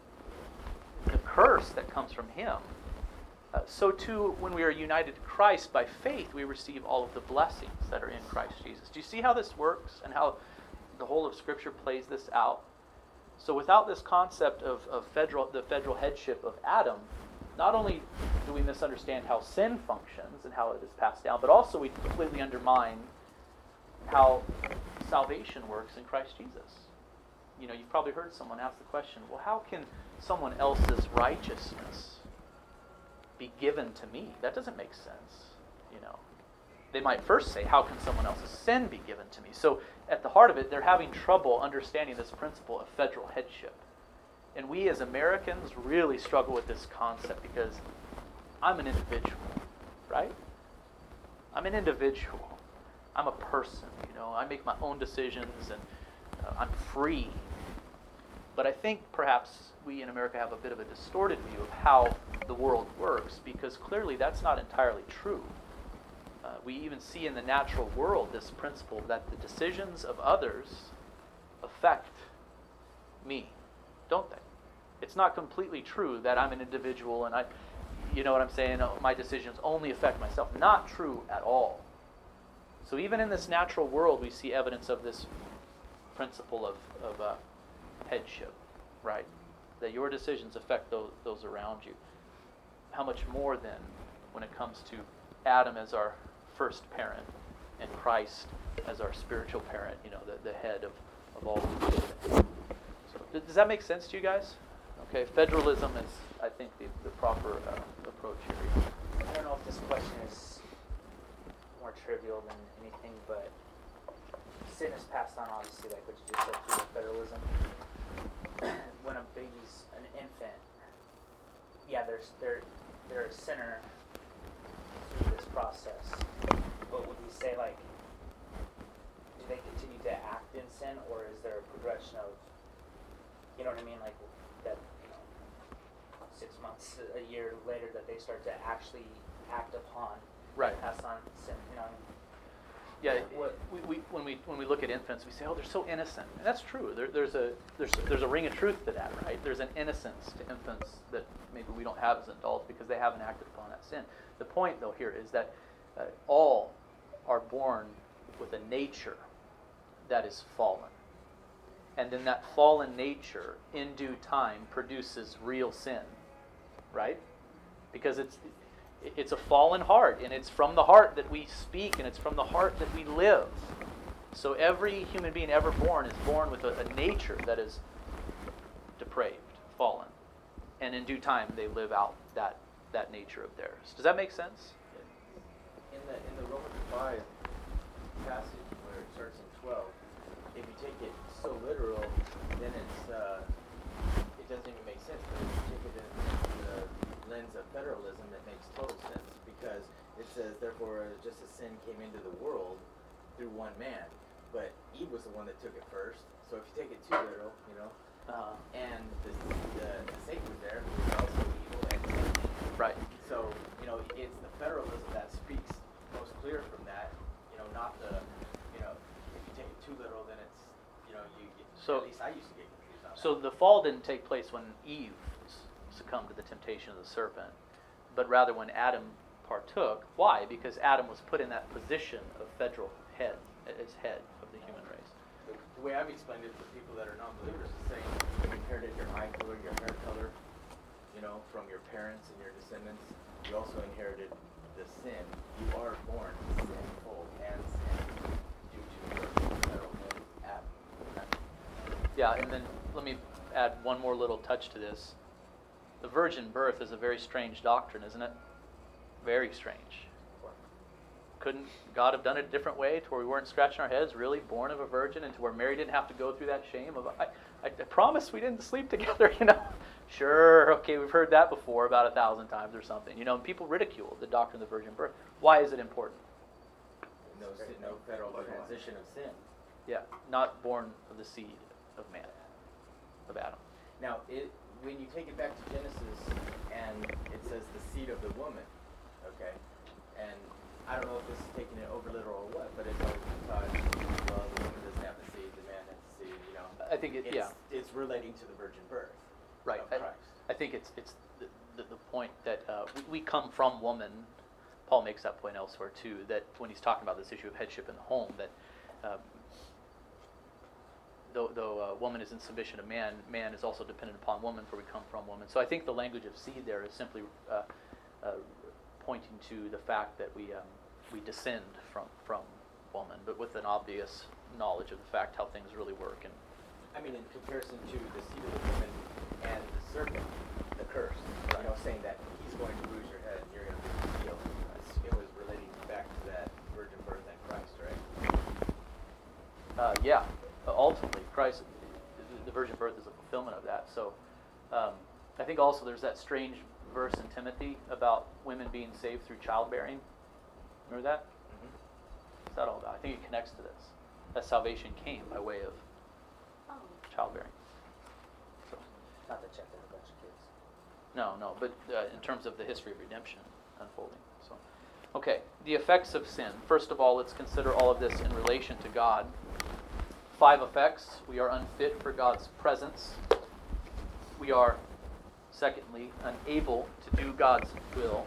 the curse that comes from him, uh, so too when we are united to Christ by faith, we receive all of the blessings that are in Christ Jesus. Do you see how this works and how the whole of Scripture plays this out? So without this concept of, of federal, the federal headship of Adam, not only do we misunderstand how sin functions and how it is passed down, but also we completely undermine how salvation works in Christ Jesus. You know, you've probably heard someone ask the question, well, how can someone else's righteousness be given to me? That doesn't make sense, you know. They might first say, how can someone else's sin be given to me? So at the heart of it, they're having trouble understanding this principle of federal headship. And we as Americans really struggle with this concept because I'm an individual, right? I'm an individual. I'm a person, you know. I make my own decisions and uh, I'm free. But I think perhaps we in America have a bit of a distorted view of how the world works because clearly that's not entirely true. Uh, we even see in the natural world this principle that the decisions of others affect me, don't they? It's not completely true that I'm an individual and I, you know what I'm saying, oh, my decisions only affect myself. Not true at all. So even in this natural world, we see evidence of this principle of, of uh, headship, right? That your decisions affect those, those around you. How much more then when it comes to Adam as our first parent and Christ as our spiritual parent, you know, the, the head of, of all creation. So does that make sense to you guys? Okay, federalism is, I think, the, the proper uh, approach here. I don't know if this question is more trivial than anything, but sin is passed on, obviously, like what you just said, through federalism. When a baby's an infant, yeah, there's they're they're a sinner through this process. But would we say, like, do they continue to act in sin, or is there a progression of, you know what I mean, like that, you know, six months, a year later, that they start to actually act upon, Right. pass on sin, you know what I mean? Yeah, What- we, we, when we when we look at infants, we say, "Oh, they're so innocent," and that's true. There, there's a there's there's a ring of truth to that, right? There's an innocence to infants that maybe we don't have as adults because they haven't acted upon that sin. The point, though, here is that uh, all are born with a nature that is fallen, and then that fallen nature, in due time, produces real sin, right? Because it's It's a fallen heart, and it's from the heart that we speak, and it's from the heart that we live. So every human being ever born is born with a, a nature that is depraved, fallen. And in due time, they live out that, that nature of theirs. Does that make sense? In the in the Romans five passage where it starts in twelve, if you take it so literal, then it's uh, it doesn't even make sense. But if you take it in the lens of federalism, it makes total sense because it says, therefore, just as sin came into the world through one man, but Eve was the one that took it first. So if you take it too literal, you know, Uh, and the, the, the Satan was there, who was also evil and sin. right. So, you know, it's the federalism that speaks most clear from that, you know, not the, you know, if you take it too literal, then it's, you know, you get, So- at least I used to get confused on that. So the fall didn't take place when Eve s- succumbed to the temptation of the serpent, but rather when Adam partook. Why? Because Adam was put in that position of federal head, as head of the human race. The, the way I've explained it to people that are non-believers is saying you inherited your eye color, your hair color, you know, from your parents and your descendants. You also inherited the sin. You are born sinful and sin due to your federal head, Adam. Yeah, and then let me add one more little touch to this. The virgin birth is a very strange doctrine, isn't it? Very strange. Couldn't God have done it a different way to where we weren't scratching our heads, really born of a virgin, and to where Mary didn't have to go through that shame of, I, I, I promise we didn't sleep together, you know? Sure, okay, we've heard that before about a thousand times or something. You know, and people ridicule the doctrine of the virgin birth. Why is it important? No, sin, no federal transition of sin. Yeah, not born of the seed of man, of Adam. Now, it, when you take it back to Genesis, and it says the seed of the woman, okay, and I don't know if this is taking it over literal or what, but it's always been taught, well, the woman doesn't have the seed, the man has the seed, you know. I think it, It's, yeah, it's relating to the virgin birth right. of I, Christ. I think it's it's the, the, the point that uh, we, we come from woman. Paul makes that point elsewhere too, that when he's talking about this issue of headship in the home, that um, though, though uh, woman is in submission to man, man is also dependent upon woman, for we come from woman. So I think the language of seed there is simply uh, uh, pointing to the fact that we um, we descend from, from woman, but with an obvious knowledge of the fact how things really work. And I mean, in comparison to the seed of the woman and the serpent, the curse, you know, saying that he's going to bruise your head and you're going to bruise his heel. It's- It was relating back to that virgin birth and Christ, right? Uh, yeah, uh, ultimately, Christ, the- the virgin birth is a fulfillment of that. So um, I think also there's that strange verse in Timothy about women being saved through childbearing. Remember that? Mm-hmm. What's that all about? I think it connects to this. That salvation came by way of Oh. childbearing. So, Not that you have to have a bunch of kids. no, no, but uh, in terms of the history of redemption unfolding. So, okay, the effects of sin. First of all, let's consider all of this in relation to God. Five effects. We are unfit for God's presence. We are, secondly, unable to do God's will.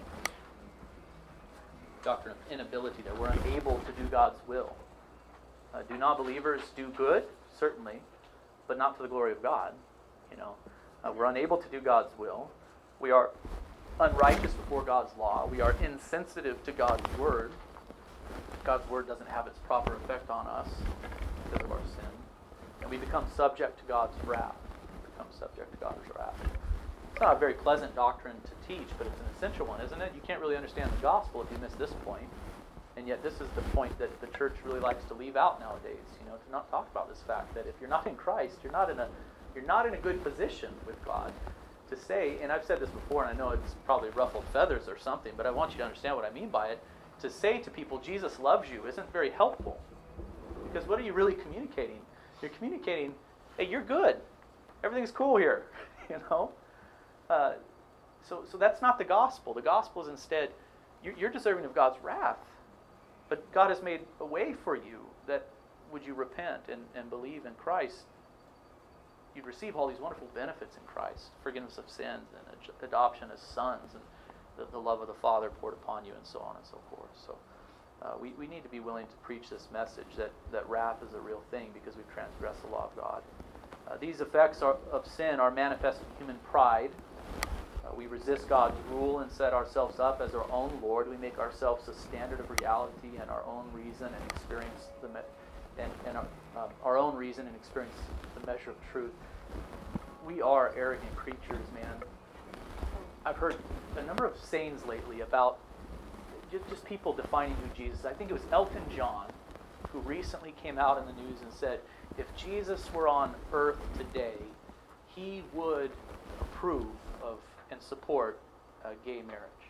Doctrine of inability there. We're unable to do God's will. Uh, do non-believers do good? Certainly, but not to the glory of God. You know, uh, we're unable to do God's will. We are unrighteous before God's law. We are insensitive to God's word. God's word doesn't have its proper effect on us because of our sin. And we become subject to God's wrath. We become subject to God's wrath. It's not a very pleasant doctrine to teach, but it's an essential one, isn't it? You can't really understand the gospel if you miss this point. And yet this is the point that the church really likes to leave out nowadays, you know, to not talk about this fact that if you're not in Christ, you're not in a you're not in a good position with God to say, and I've said this before, and I know it's probably ruffled feathers or something, but I want you to understand what I mean by it. To say to people, Jesus loves you, isn't very helpful. Because what are you really communicating? You're communicating, hey, you're good. Everything's cool here, you know? Uh, so, so that's not the gospel. The gospel is instead, you're, you're deserving of God's wrath. But God has made a way for you that would you repent and, and believe in Christ, you'd receive all these wonderful benefits in Christ, forgiveness of sins and ad- adoption as sons and the, the love of the Father poured upon you and so on and so forth. So uh, we, we need to be willing to preach this message that, that wrath is a real thing because we've transgressed the law of God. Uh, these effects are, of sin are manifest in human pride. Uh, we resist God's rule and set ourselves up as our own Lord. We make ourselves a standard of reality and our own reason and experience the me- and, and our, uh, our own reason and experience the measure of truth. We are arrogant creatures, man. I've heard a number of sayings lately about just, just people defining who Jesus is. I think it was Elton John who recently came out in the news and said, if Jesus were on earth today, he would approve of and support uh, gay marriage.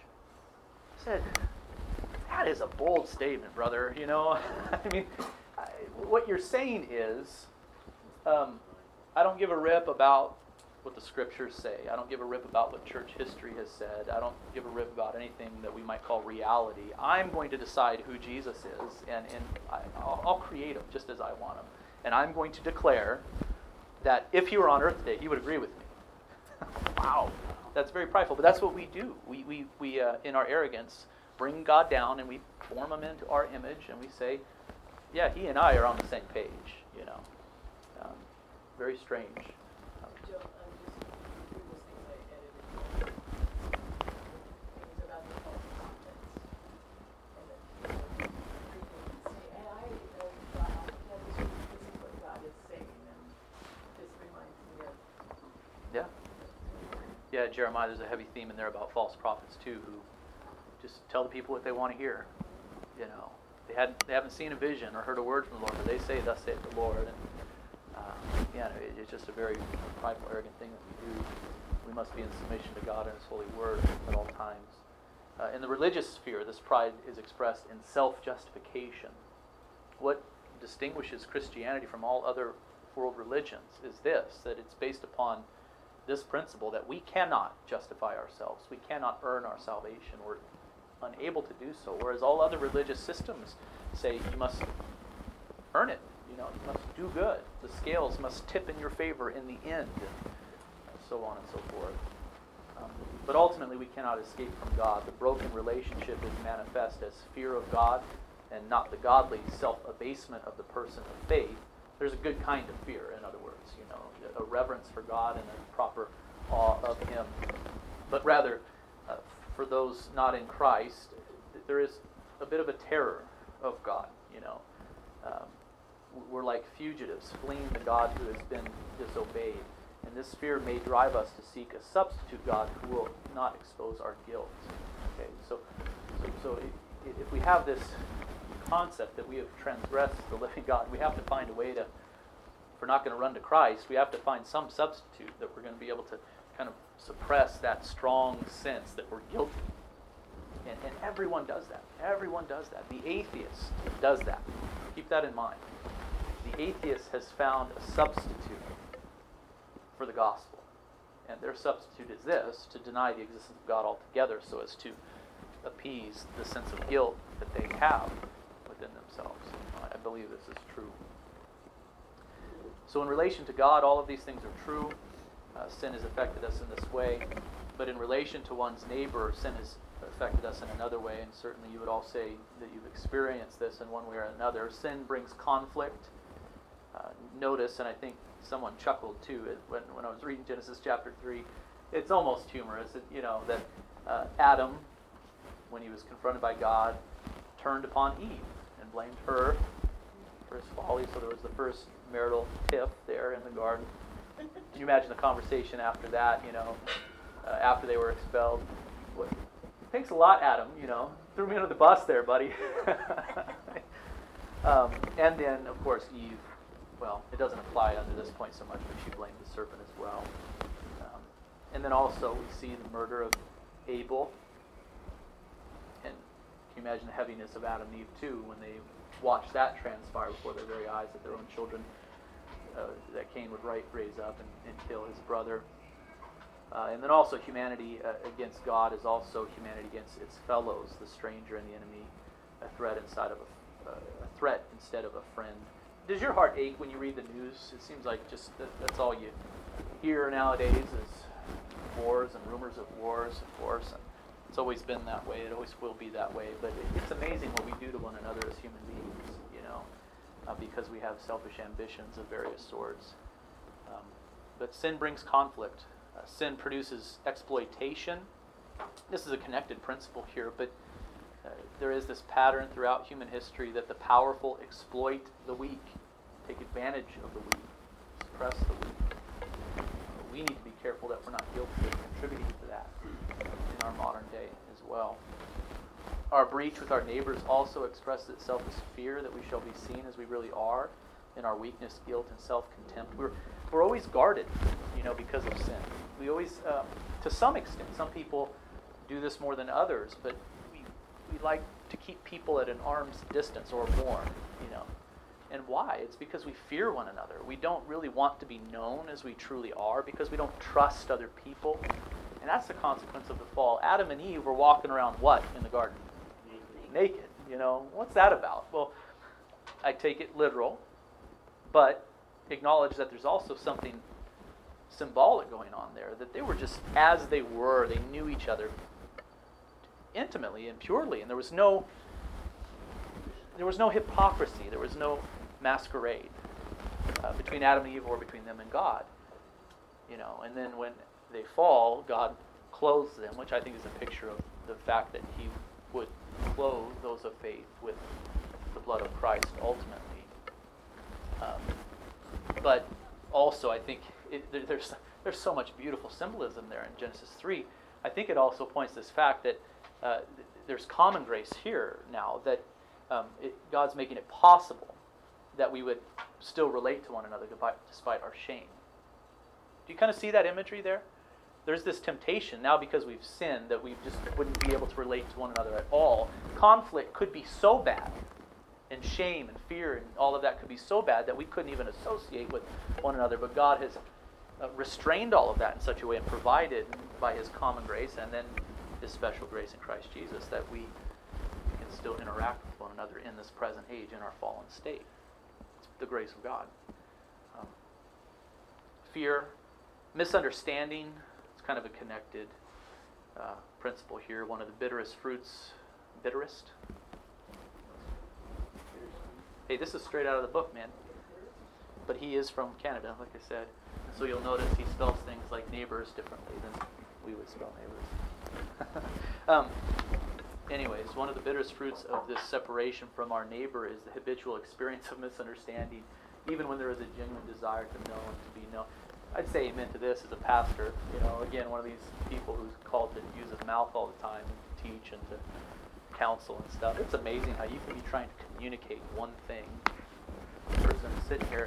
I said, that is a bold statement, brother. You know, I mean, I, what you're saying is, um, I don't give a rip about what the scriptures say. I don't give a rip about what church history has said. I don't give a rip about anything that we might call reality. I'm going to decide who Jesus is, and, and I, I'll, I'll create him just as I want him. And I'm going to declare that if he were on earth today, he would agree with me. Wow. That's very prideful, but that's what we do. We, we, we uh, in our arrogance, bring God down and we form him into our image and we say, yeah, he and I are on the same page, you know. Um, very strange. Joe, I'm just, previous things I edited, things about the false prophets. And then people say, and I, uh, God, that is, this is what God is saying, and this reminds me of. Yeah. Yeah, Jeremiah, there's a heavy theme in there about false prophets too, who just tell the people what they want to hear. You know, they hadn't, they haven't seen a vision or heard a word from the Lord, but they say, "Thus saith the Lord." And uh, yeah, it, it's just a very prideful, arrogant thing that we do. We must be in submission to God and His holy word at all times. Uh, in the religious sphere, this pride is expressed in self-justification. What distinguishes Christianity from all other world religions is this, that it's based upon this principle that we cannot justify ourselves. We cannot earn our salvation. We're unable to do so. Whereas all other religious systems say you must earn it. You know, you must do good. The scales must tip in your favor in the end, and so on and so forth. Um, but ultimately, we cannot escape from God. The broken relationship is manifest as fear of God and not the godly self-abasement of the person of faith. There's a good kind of fear, in other words, you know, a reverence for God and a proper awe of Him. But rather, uh, for those not in Christ, there is a bit of a terror of God, you know. Um, we're like fugitives fleeing the God who has been disobeyed. And this fear may drive us to seek a substitute God who will not expose our guilt. Okay, so, so, so if, if we have this concept that we have transgressed the living God, we have to find a way to, if we're not going to run to Christ, we have to find some substitute that we're going to be able to kind of suppress that strong sense that we're guilty. And, and everyone does that. Everyone does that. The atheist does that. Keep that in mind. The atheist has found a substitute for the gospel. And their substitute is this, to deny the existence of God altogether so as to appease the sense of guilt that they have within themselves. I believe this is true. So in relation to God, all of these things are true. Uh, sin has affected us in this way. But in relation to one's neighbor, sin has affected us in another way. And certainly you would all say that you've experienced this in one way or another. Sin brings conflict. Uh, notice, and I think someone chuckled too it, when, when I was reading Genesis chapter three. It's almost humorous, it, you know, that uh, Adam, when he was confronted by God, turned upon Eve and blamed her for his folly. So there was the first marital tiff there in the garden. Can you imagine the conversation after that, you know, uh, after they were expelled? What, thanks a lot, Adam, you know, threw me under the bus there, buddy. um, and then, of course, Eve. Well, it doesn't apply under this point so much, but she blamed the serpent as well. Um, and then also we see the murder of Abel. And can you imagine the heaviness of Adam and Eve too when they watched that transpire before their very eyes, that their own children, uh, that Cain would right, raise up and, and kill his brother. Uh, and then also humanity uh, against God is also humanity against its fellows, the stranger and the enemy, a threat inside of a, uh, a threat instead of a friend. Does your heart ache when you read the news? It seems like just that, that's all you hear nowadays is wars and rumors of wars, of course. And it's always been that way. It always will be that way. But it, it's amazing what we do to one another as human beings, you know, uh, because we have selfish ambitions of various sorts. Um, but sin brings conflict. Uh, sin produces exploitation. This is a connected principle here, but Uh, there is this pattern throughout human history that the powerful exploit the weak, take advantage of the weak, suppress the weak. We need to be careful that we're not guilty of contributing to that in our modern day as well. Our breach with our neighbors also expresses itself as fear that we shall be seen as we really are in our weakness, guilt, and self-contempt. We're, we're always guarded, you know, because of sin. We always, uh, to some extent, some people do this more than others, but we like to keep people at an arm's distance or more, you know. And why? It's because we fear one another. We don't really want to be known as we truly are because we don't trust other people. And that's the consequence of the fall. Adam and Eve were walking around what in the garden? Naked. Naked, you know. What's that about? Well, I take it literal, but acknowledge that there's also something symbolic going on there, that they were just as they were. They knew each other intimately and purely, and there was no there was no hypocrisy, there was no masquerade uh, between Adam and Eve or between them and God, you know. And then when they fall, God clothes them, which I think is a picture of the fact that He would clothe those of faith with the blood of Christ ultimately. Um, but also, I think it, there, there's there's so much beautiful symbolism there in Genesis three. I think it also points to this fact that Uh, th- there's common grace here now, that um, it, God's making it possible that we would still relate to one another despite our shame. Do you kind of see that imagery there? There's this temptation now because we've sinned that we just wouldn't be able to relate to one another at all. Conflict could be so bad And shame and fear and all of that could be so bad that we couldn't even associate with one another. But God has uh, restrained all of that in such a way and provided by His common grace and then His special grace in Christ Jesus that we can still interact with one another in this present age in our fallen state. It's the grace of God. Um, fear, misunderstanding, it's kind of a connected uh, principle here. One of the bitterest fruits, bitterest? Hey, this is straight out of the book, man. But he is from Canada, like I said. So you'll notice he spells things like neighbors differently than we would spell neighbors. um, anyways, one of the bitterest fruits of this separation from our neighbor is the habitual experience of misunderstanding, even when there is a genuine desire to know and to be known. I'd say amen to this as a pastor. You know, again, one of these people who's called to use his mouth all the time and to teach and to counsel and stuff. It's amazing how you can be trying to communicate one thing. The person sitting here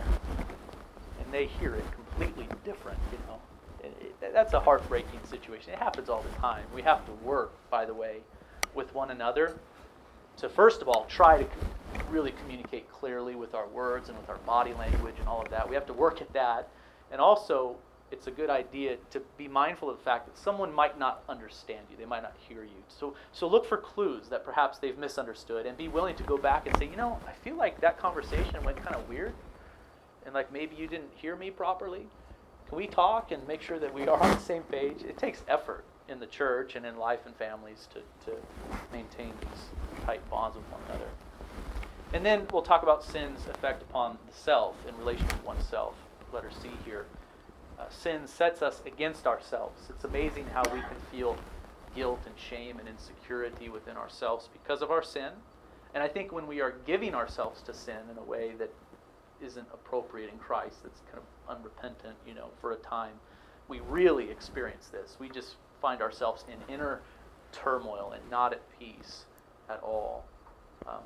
and they hear it completely different, you know. It, it, that's a heartbreaking situation. It happens all the time. We have to work, by the way, with one another to, first of all, try to really communicate clearly with our words and with our body language and all of that. We have to work at that. And also, it's a good idea to be mindful of the fact that someone might not understand you. They might not hear you. So so look for clues that perhaps they've misunderstood and be willing to go back and say, you know, I feel like that conversation went kind of weird. And like maybe you didn't hear me properly. Can we talk and make sure that we are on the same page? It takes effort in the church and in life and families to, to maintain these tight bonds with one another. And then we'll talk about sin's effect upon the self in relation to oneself. Letter C here. Uh, sin sets us against ourselves. It's amazing how we can feel guilt and shame and insecurity within ourselves because of our sin. And I think when we are giving ourselves to sin in a way that isn't appropriate in Christ, that's kind of unrepentant, you know, for a time, we really experience this. We just find ourselves in inner turmoil and not at peace at all. Um,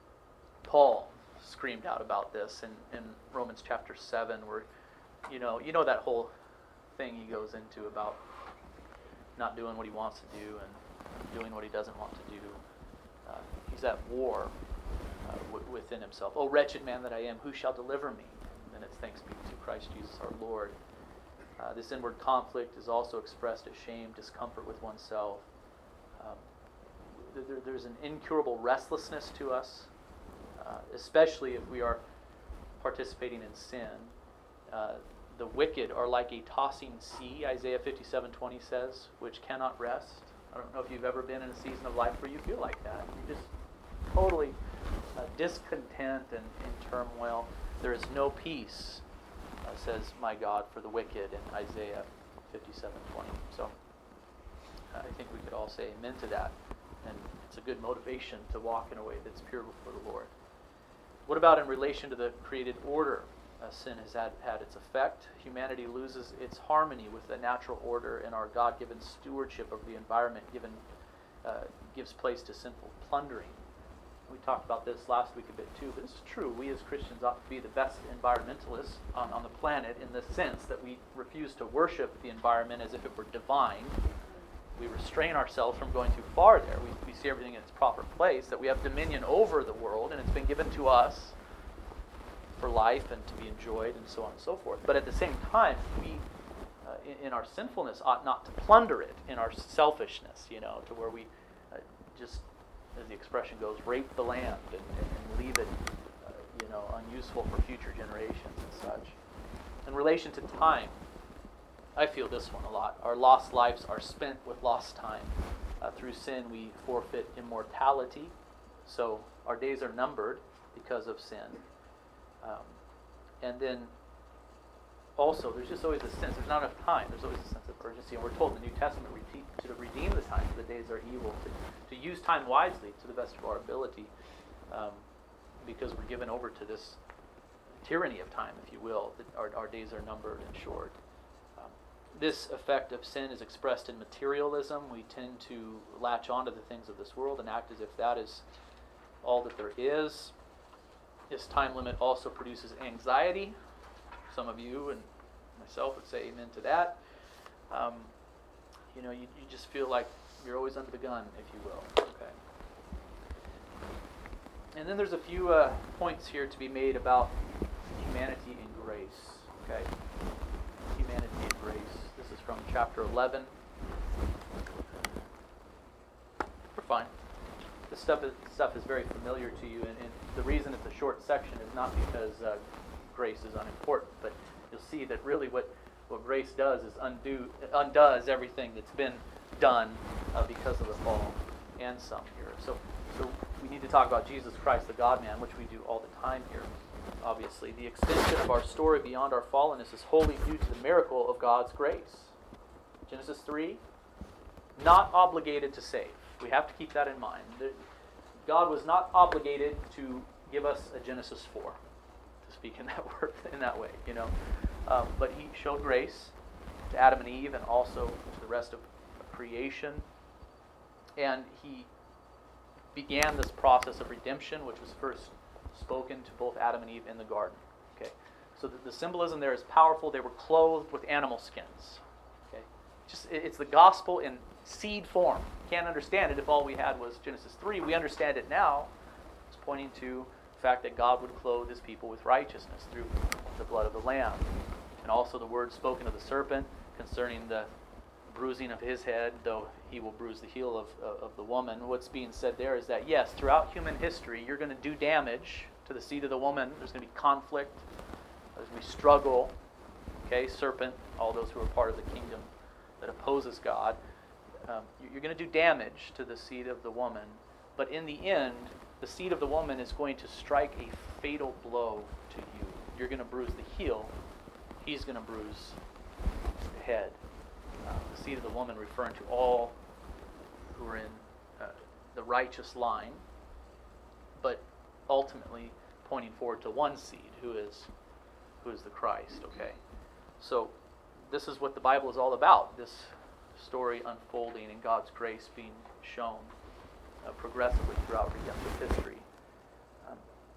Paul screamed out about this in, in Romans chapter seven, where You know, you know that whole thing he goes into about not doing what he wants to do and doing what he doesn't want to do. Uh, he's at war uh, w- within himself. Oh, wretched man that I am, who shall deliver me? And then it's thanks be to Christ Jesus our Lord. Uh, this inward conflict is also expressed as shame, discomfort with oneself. Um, there, there's an incurable restlessness to us, uh, especially if we are participating in sin. Uh, the wicked are like a tossing sea, Isaiah fifty-seven twenty says, which cannot rest. I don't know if you've ever been in a season of life where you feel like that. You're just totally uh, discontent and in turmoil. There is no peace, uh, says my God, for the wicked in Isaiah fifty-seven twenty. So uh, I think we could all say amen to that. And it's a good motivation to walk in a way that's pure before the Lord. What about in relation to the created order? Uh, sin has had, had its effect. Humanity loses its harmony with the natural order, and our God-given stewardship of the environment given uh, gives place to sinful plundering. We talked about this last week a bit too, but it's true. We as Christians ought to be the best environmentalists on, on the planet in the sense that we refuse to worship the environment as if it were divine. We restrain ourselves from going too far there. We, we see everything in its proper place, that we have dominion over the world, and it's been given to us for life and to be enjoyed and so on and so forth. But at the same time, we, uh, in, in our sinfulness, ought not to plunder it in our selfishness, you know, to where we uh, just, as the expression goes, rape the land and, and, and leave it, uh, you know, unuseful for future generations and such. In relation to time, I feel this one a lot. Our lost lives are spent with lost time. Uh, through sin, we forfeit immortality. So our days are numbered because of sin. Um, and then also, there's just always a sense, there's not enough time. There's always a sense of urgency. And we're told in the New Testament to redeem the time, for the days are evil, to, to use time wisely to the best of our ability, um, because we're given over to this tyranny of time, if you will, that our, our days are numbered and short. Um, this effect of sin is expressed in materialism. We tend to latch onto the things of this world and act as if that is all that there is. This time limit also produces anxiety. Some of you and myself would say amen to that. Um, you know, you, you just feel like you're always under the gun, if you will. Okay. And then there's a few uh, points here to be made about humanity and grace. Okay? Humanity and grace. This is from chapter eleven. We're fine. This stuff is, stuff is very familiar to you, and, and the reason it's a short section is not because uh, grace is unimportant, but you'll see that really what, what grace does is undo undoes everything that's been done uh, because of the fall and some here. So, so we need to talk about Jesus Christ, the God-man, which we do all the time here, obviously. The extension of our story beyond our fallenness is wholly due to the miracle of God's grace. Genesis three, not obligated to save. We have to keep that in mind. God was not obligated to give us a Genesis four, to speak in that word, in that way, you know. Um, but He showed grace to Adam and Eve and also to the rest of creation. And He began this process of redemption, which was first spoken to both Adam and Eve in the garden. Okay, so the, the symbolism there is powerful. They were clothed with animal skins. Okay, just it, it's the gospel in seed form. Can't understand it if all we had was Genesis three. We understand it now. It's pointing to the fact that God would clothe His people with righteousness through the blood of the Lamb, and also the word spoken of the serpent concerning the bruising of his head, though he will bruise the heel of, of, of the woman. What's being said there is that, yes, throughout human history, you're going to do damage to the seed of the woman. There's going to be conflict. There's going to be struggle. Okay, serpent, all those who are part of the kingdom that opposes God. Um, you're going to do damage to the seed of the woman. But in the end, the seed of the woman is going to strike a fatal blow to you. You're going to bruise the heel. He's going to bruise the head. Uh, the seed of the woman referring to all who are in uh, the righteous line, but ultimately pointing forward to one seed, who is who is the Christ. Okay, so this is what the Bible is all about. This story unfolding and God's grace being shown uh, progressively throughout redemptive history. Um,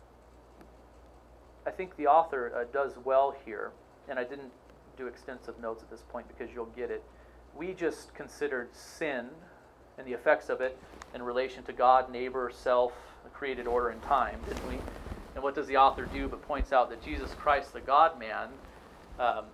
I think the author uh, does well here, and I didn't do extensive notes at this point because you'll get it. We just considered sin and the effects of it in relation to God, neighbor, self, the created order, and time, didn't we? And what does the author do but points out that Jesus Christ, the God-man, um,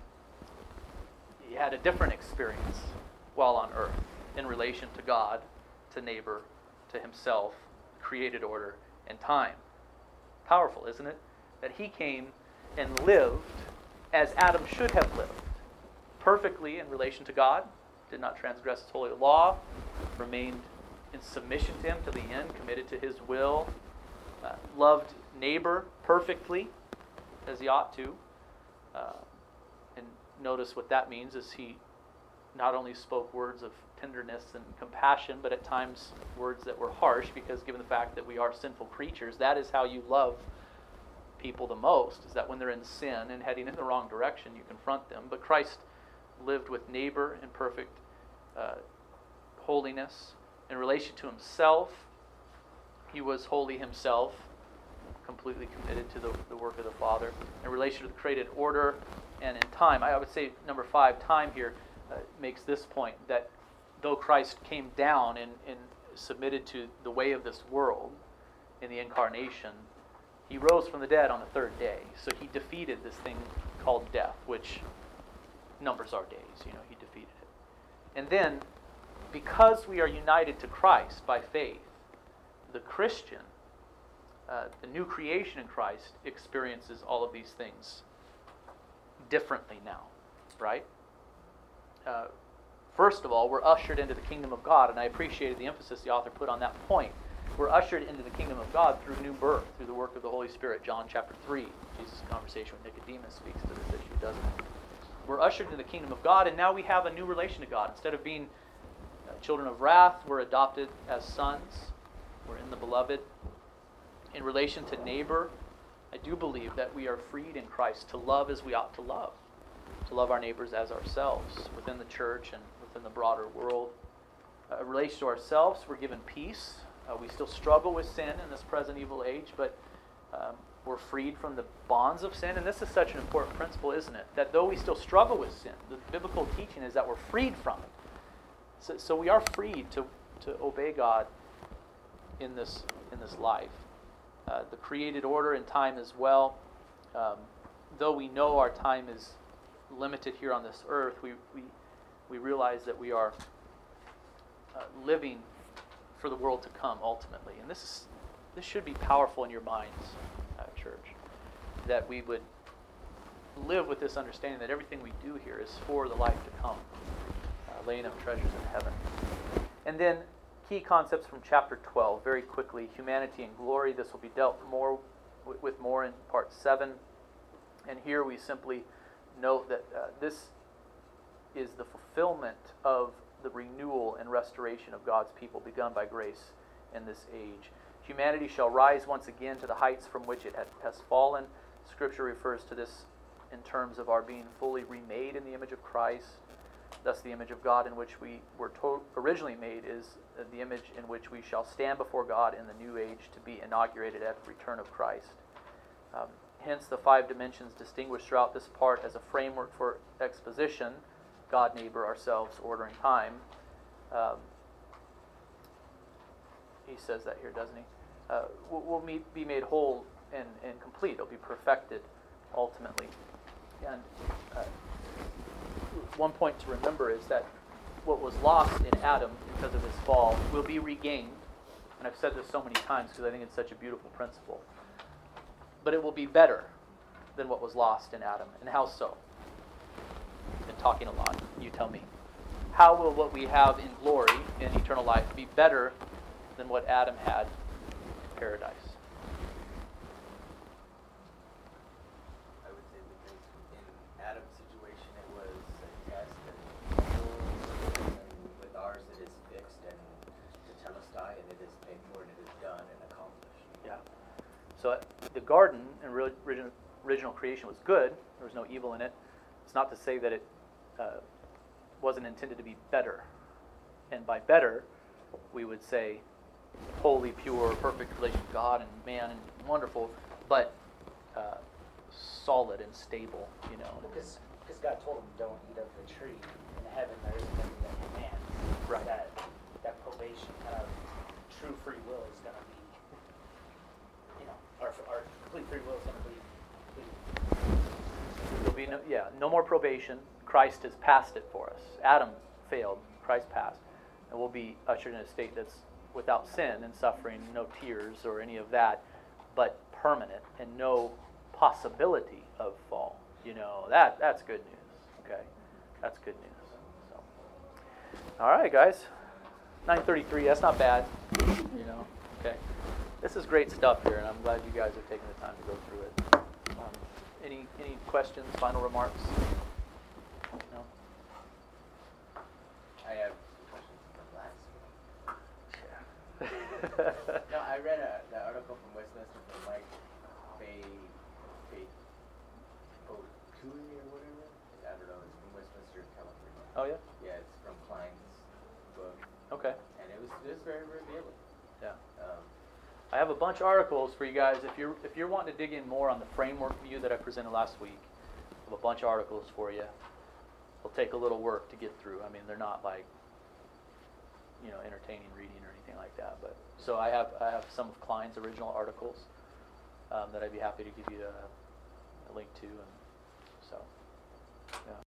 he had a different experience while on earth in relation to God, to neighbor, to himself, created order, and time. Powerful, isn't it? That he came and lived as Adam should have lived, perfectly in relation to God, did not transgress His holy law, remained in submission to Him to the end, committed to His will, uh, loved neighbor perfectly, as he ought to. Uh, and notice what that means is He not only spoke words of tenderness and compassion, but at times words that were harsh, because given the fact that we are sinful creatures, that is how you love people the most, is that when they're in sin and heading in the wrong direction, you confront them. But Christ lived with neighbor in perfect uh, holiness. In relation to himself, he was holy himself, completely committed to the, the work of the Father. In relation to the created order and in time, I would say number five, time here uh, makes this point, that though Christ came down and, and submitted to the way of this world in the incarnation, he rose from the dead on the third day. So he defeated this thing called death, which numbers our days. You know, he defeated it. And then, because we are united to Christ by faith, the Christian, uh, the new creation in Christ, experiences all of these things differently now, right? Uh, first of all, we're ushered into the kingdom of God, and I appreciated the emphasis the author put on that point. We're ushered into the kingdom of God through new birth, through the work of the Holy Spirit. John chapter three, Jesus' conversation with Nicodemus speaks to this issue, doesn't it? We're ushered into the kingdom of God, and now we have a new relation to God. Instead of being uh, children of wrath, we're adopted as sons. We're in the beloved. In relation to neighbor, I do believe that we are freed in Christ to love as we ought to love, to love our neighbors as ourselves within the church and within the broader world. Uh, in relation to ourselves, we're given peace. Uh, we still struggle with sin in this present evil age, but um, we're freed from the bonds of sin. And this is such an important principle, isn't it? That though we still struggle with sin, the biblical teaching is that we're freed from it. So, so we are freed to, to obey God in this in this life. uh, the created order and time as well. Um, though we know our time is limited here on this earth, we we, we realize that we are uh, living for the world to come ultimately. And this is this should be powerful in your minds, uh, church, that we would live with this understanding that everything we do here is for the life to come, uh, laying up treasures in heaven. And then key concepts from chapter twelve, very quickly. Humanity and glory. This will be dealt more with, with more in part seven. And here we simply note that uh, this is the fulfillment of the renewal and restoration of God's people begun by grace in this age. Humanity shall rise once again to the heights from which it had, has fallen. Scripture refers to this in terms of our being fully remade in the image of Christ. Thus the image of God in which we were to- originally made is the image in which we shall stand before God in the new age to be inaugurated at the return of Christ. Um, hence the five dimensions distinguished throughout this part as a framework for exposition: God, neighbor, ourselves, order, and time. Um, he says that here, doesn't he? Uh, will will meet, be made whole and, and complete. It'll be perfected ultimately. And uh, one point to remember is that what was lost in Adam because of his fall will be regained. And I've said this so many times because I think it's such a beautiful principle. But it will be better than what was lost in Adam. And how so? I've been talking a lot. You tell me. How will what we have in glory, in eternal life, be better than what Adam had in paradise? I would say because in Adam's situation it was a test and, and with ours it is fixed and tetelestai, and it is paid for and it is done and accomplished. Yeah. So uh, the garden in re- original, original creation was good. There was no evil in it. It's not to say that it uh, wasn't intended to be better. And by better, we would say holy, pure, perfect relation with God and man, and wonderful, but uh, solid and stable, you know. Because because God told him, don't eat of the tree. In heaven there isn't anything that commands. Right. That, that probation, kind of true free will is going to be, you know, our, our complete free will is going to be complete. There'll be no, yeah, no more probation. Christ has passed it for us. Adam failed. Christ passed. And we'll be ushered in a state that's without sin and suffering, no tears or any of that, but permanent and no possibility of fall. You know, that that's good news. Okay? That's good news. So, all right, guys. nine thirty-three, that's not bad. You know, okay. This is great stuff here, and I'm glad you guys have taken the time to go through it. Um, any any questions, final remarks? No? I have some questions from last week. Yeah. No, I read a, the article from Westminster from Mike Bay, Bay, Botui or whatever. I don't know, it's from Westminster, California. Oh, yeah? Yeah, it's from Klein's book, Okay. and it was just very revealing. Yeah. Um, I have a bunch of articles for you guys. If you're if you're wanting to dig in more on the framework view that I presented last week, I have a bunch of articles for you. It'll take a little work to get through. I mean, they're not like, you know, entertaining reading or anything like that. But so I have I have some of Klein's original articles um, that I'd be happy to give you a, a link to, and so yeah.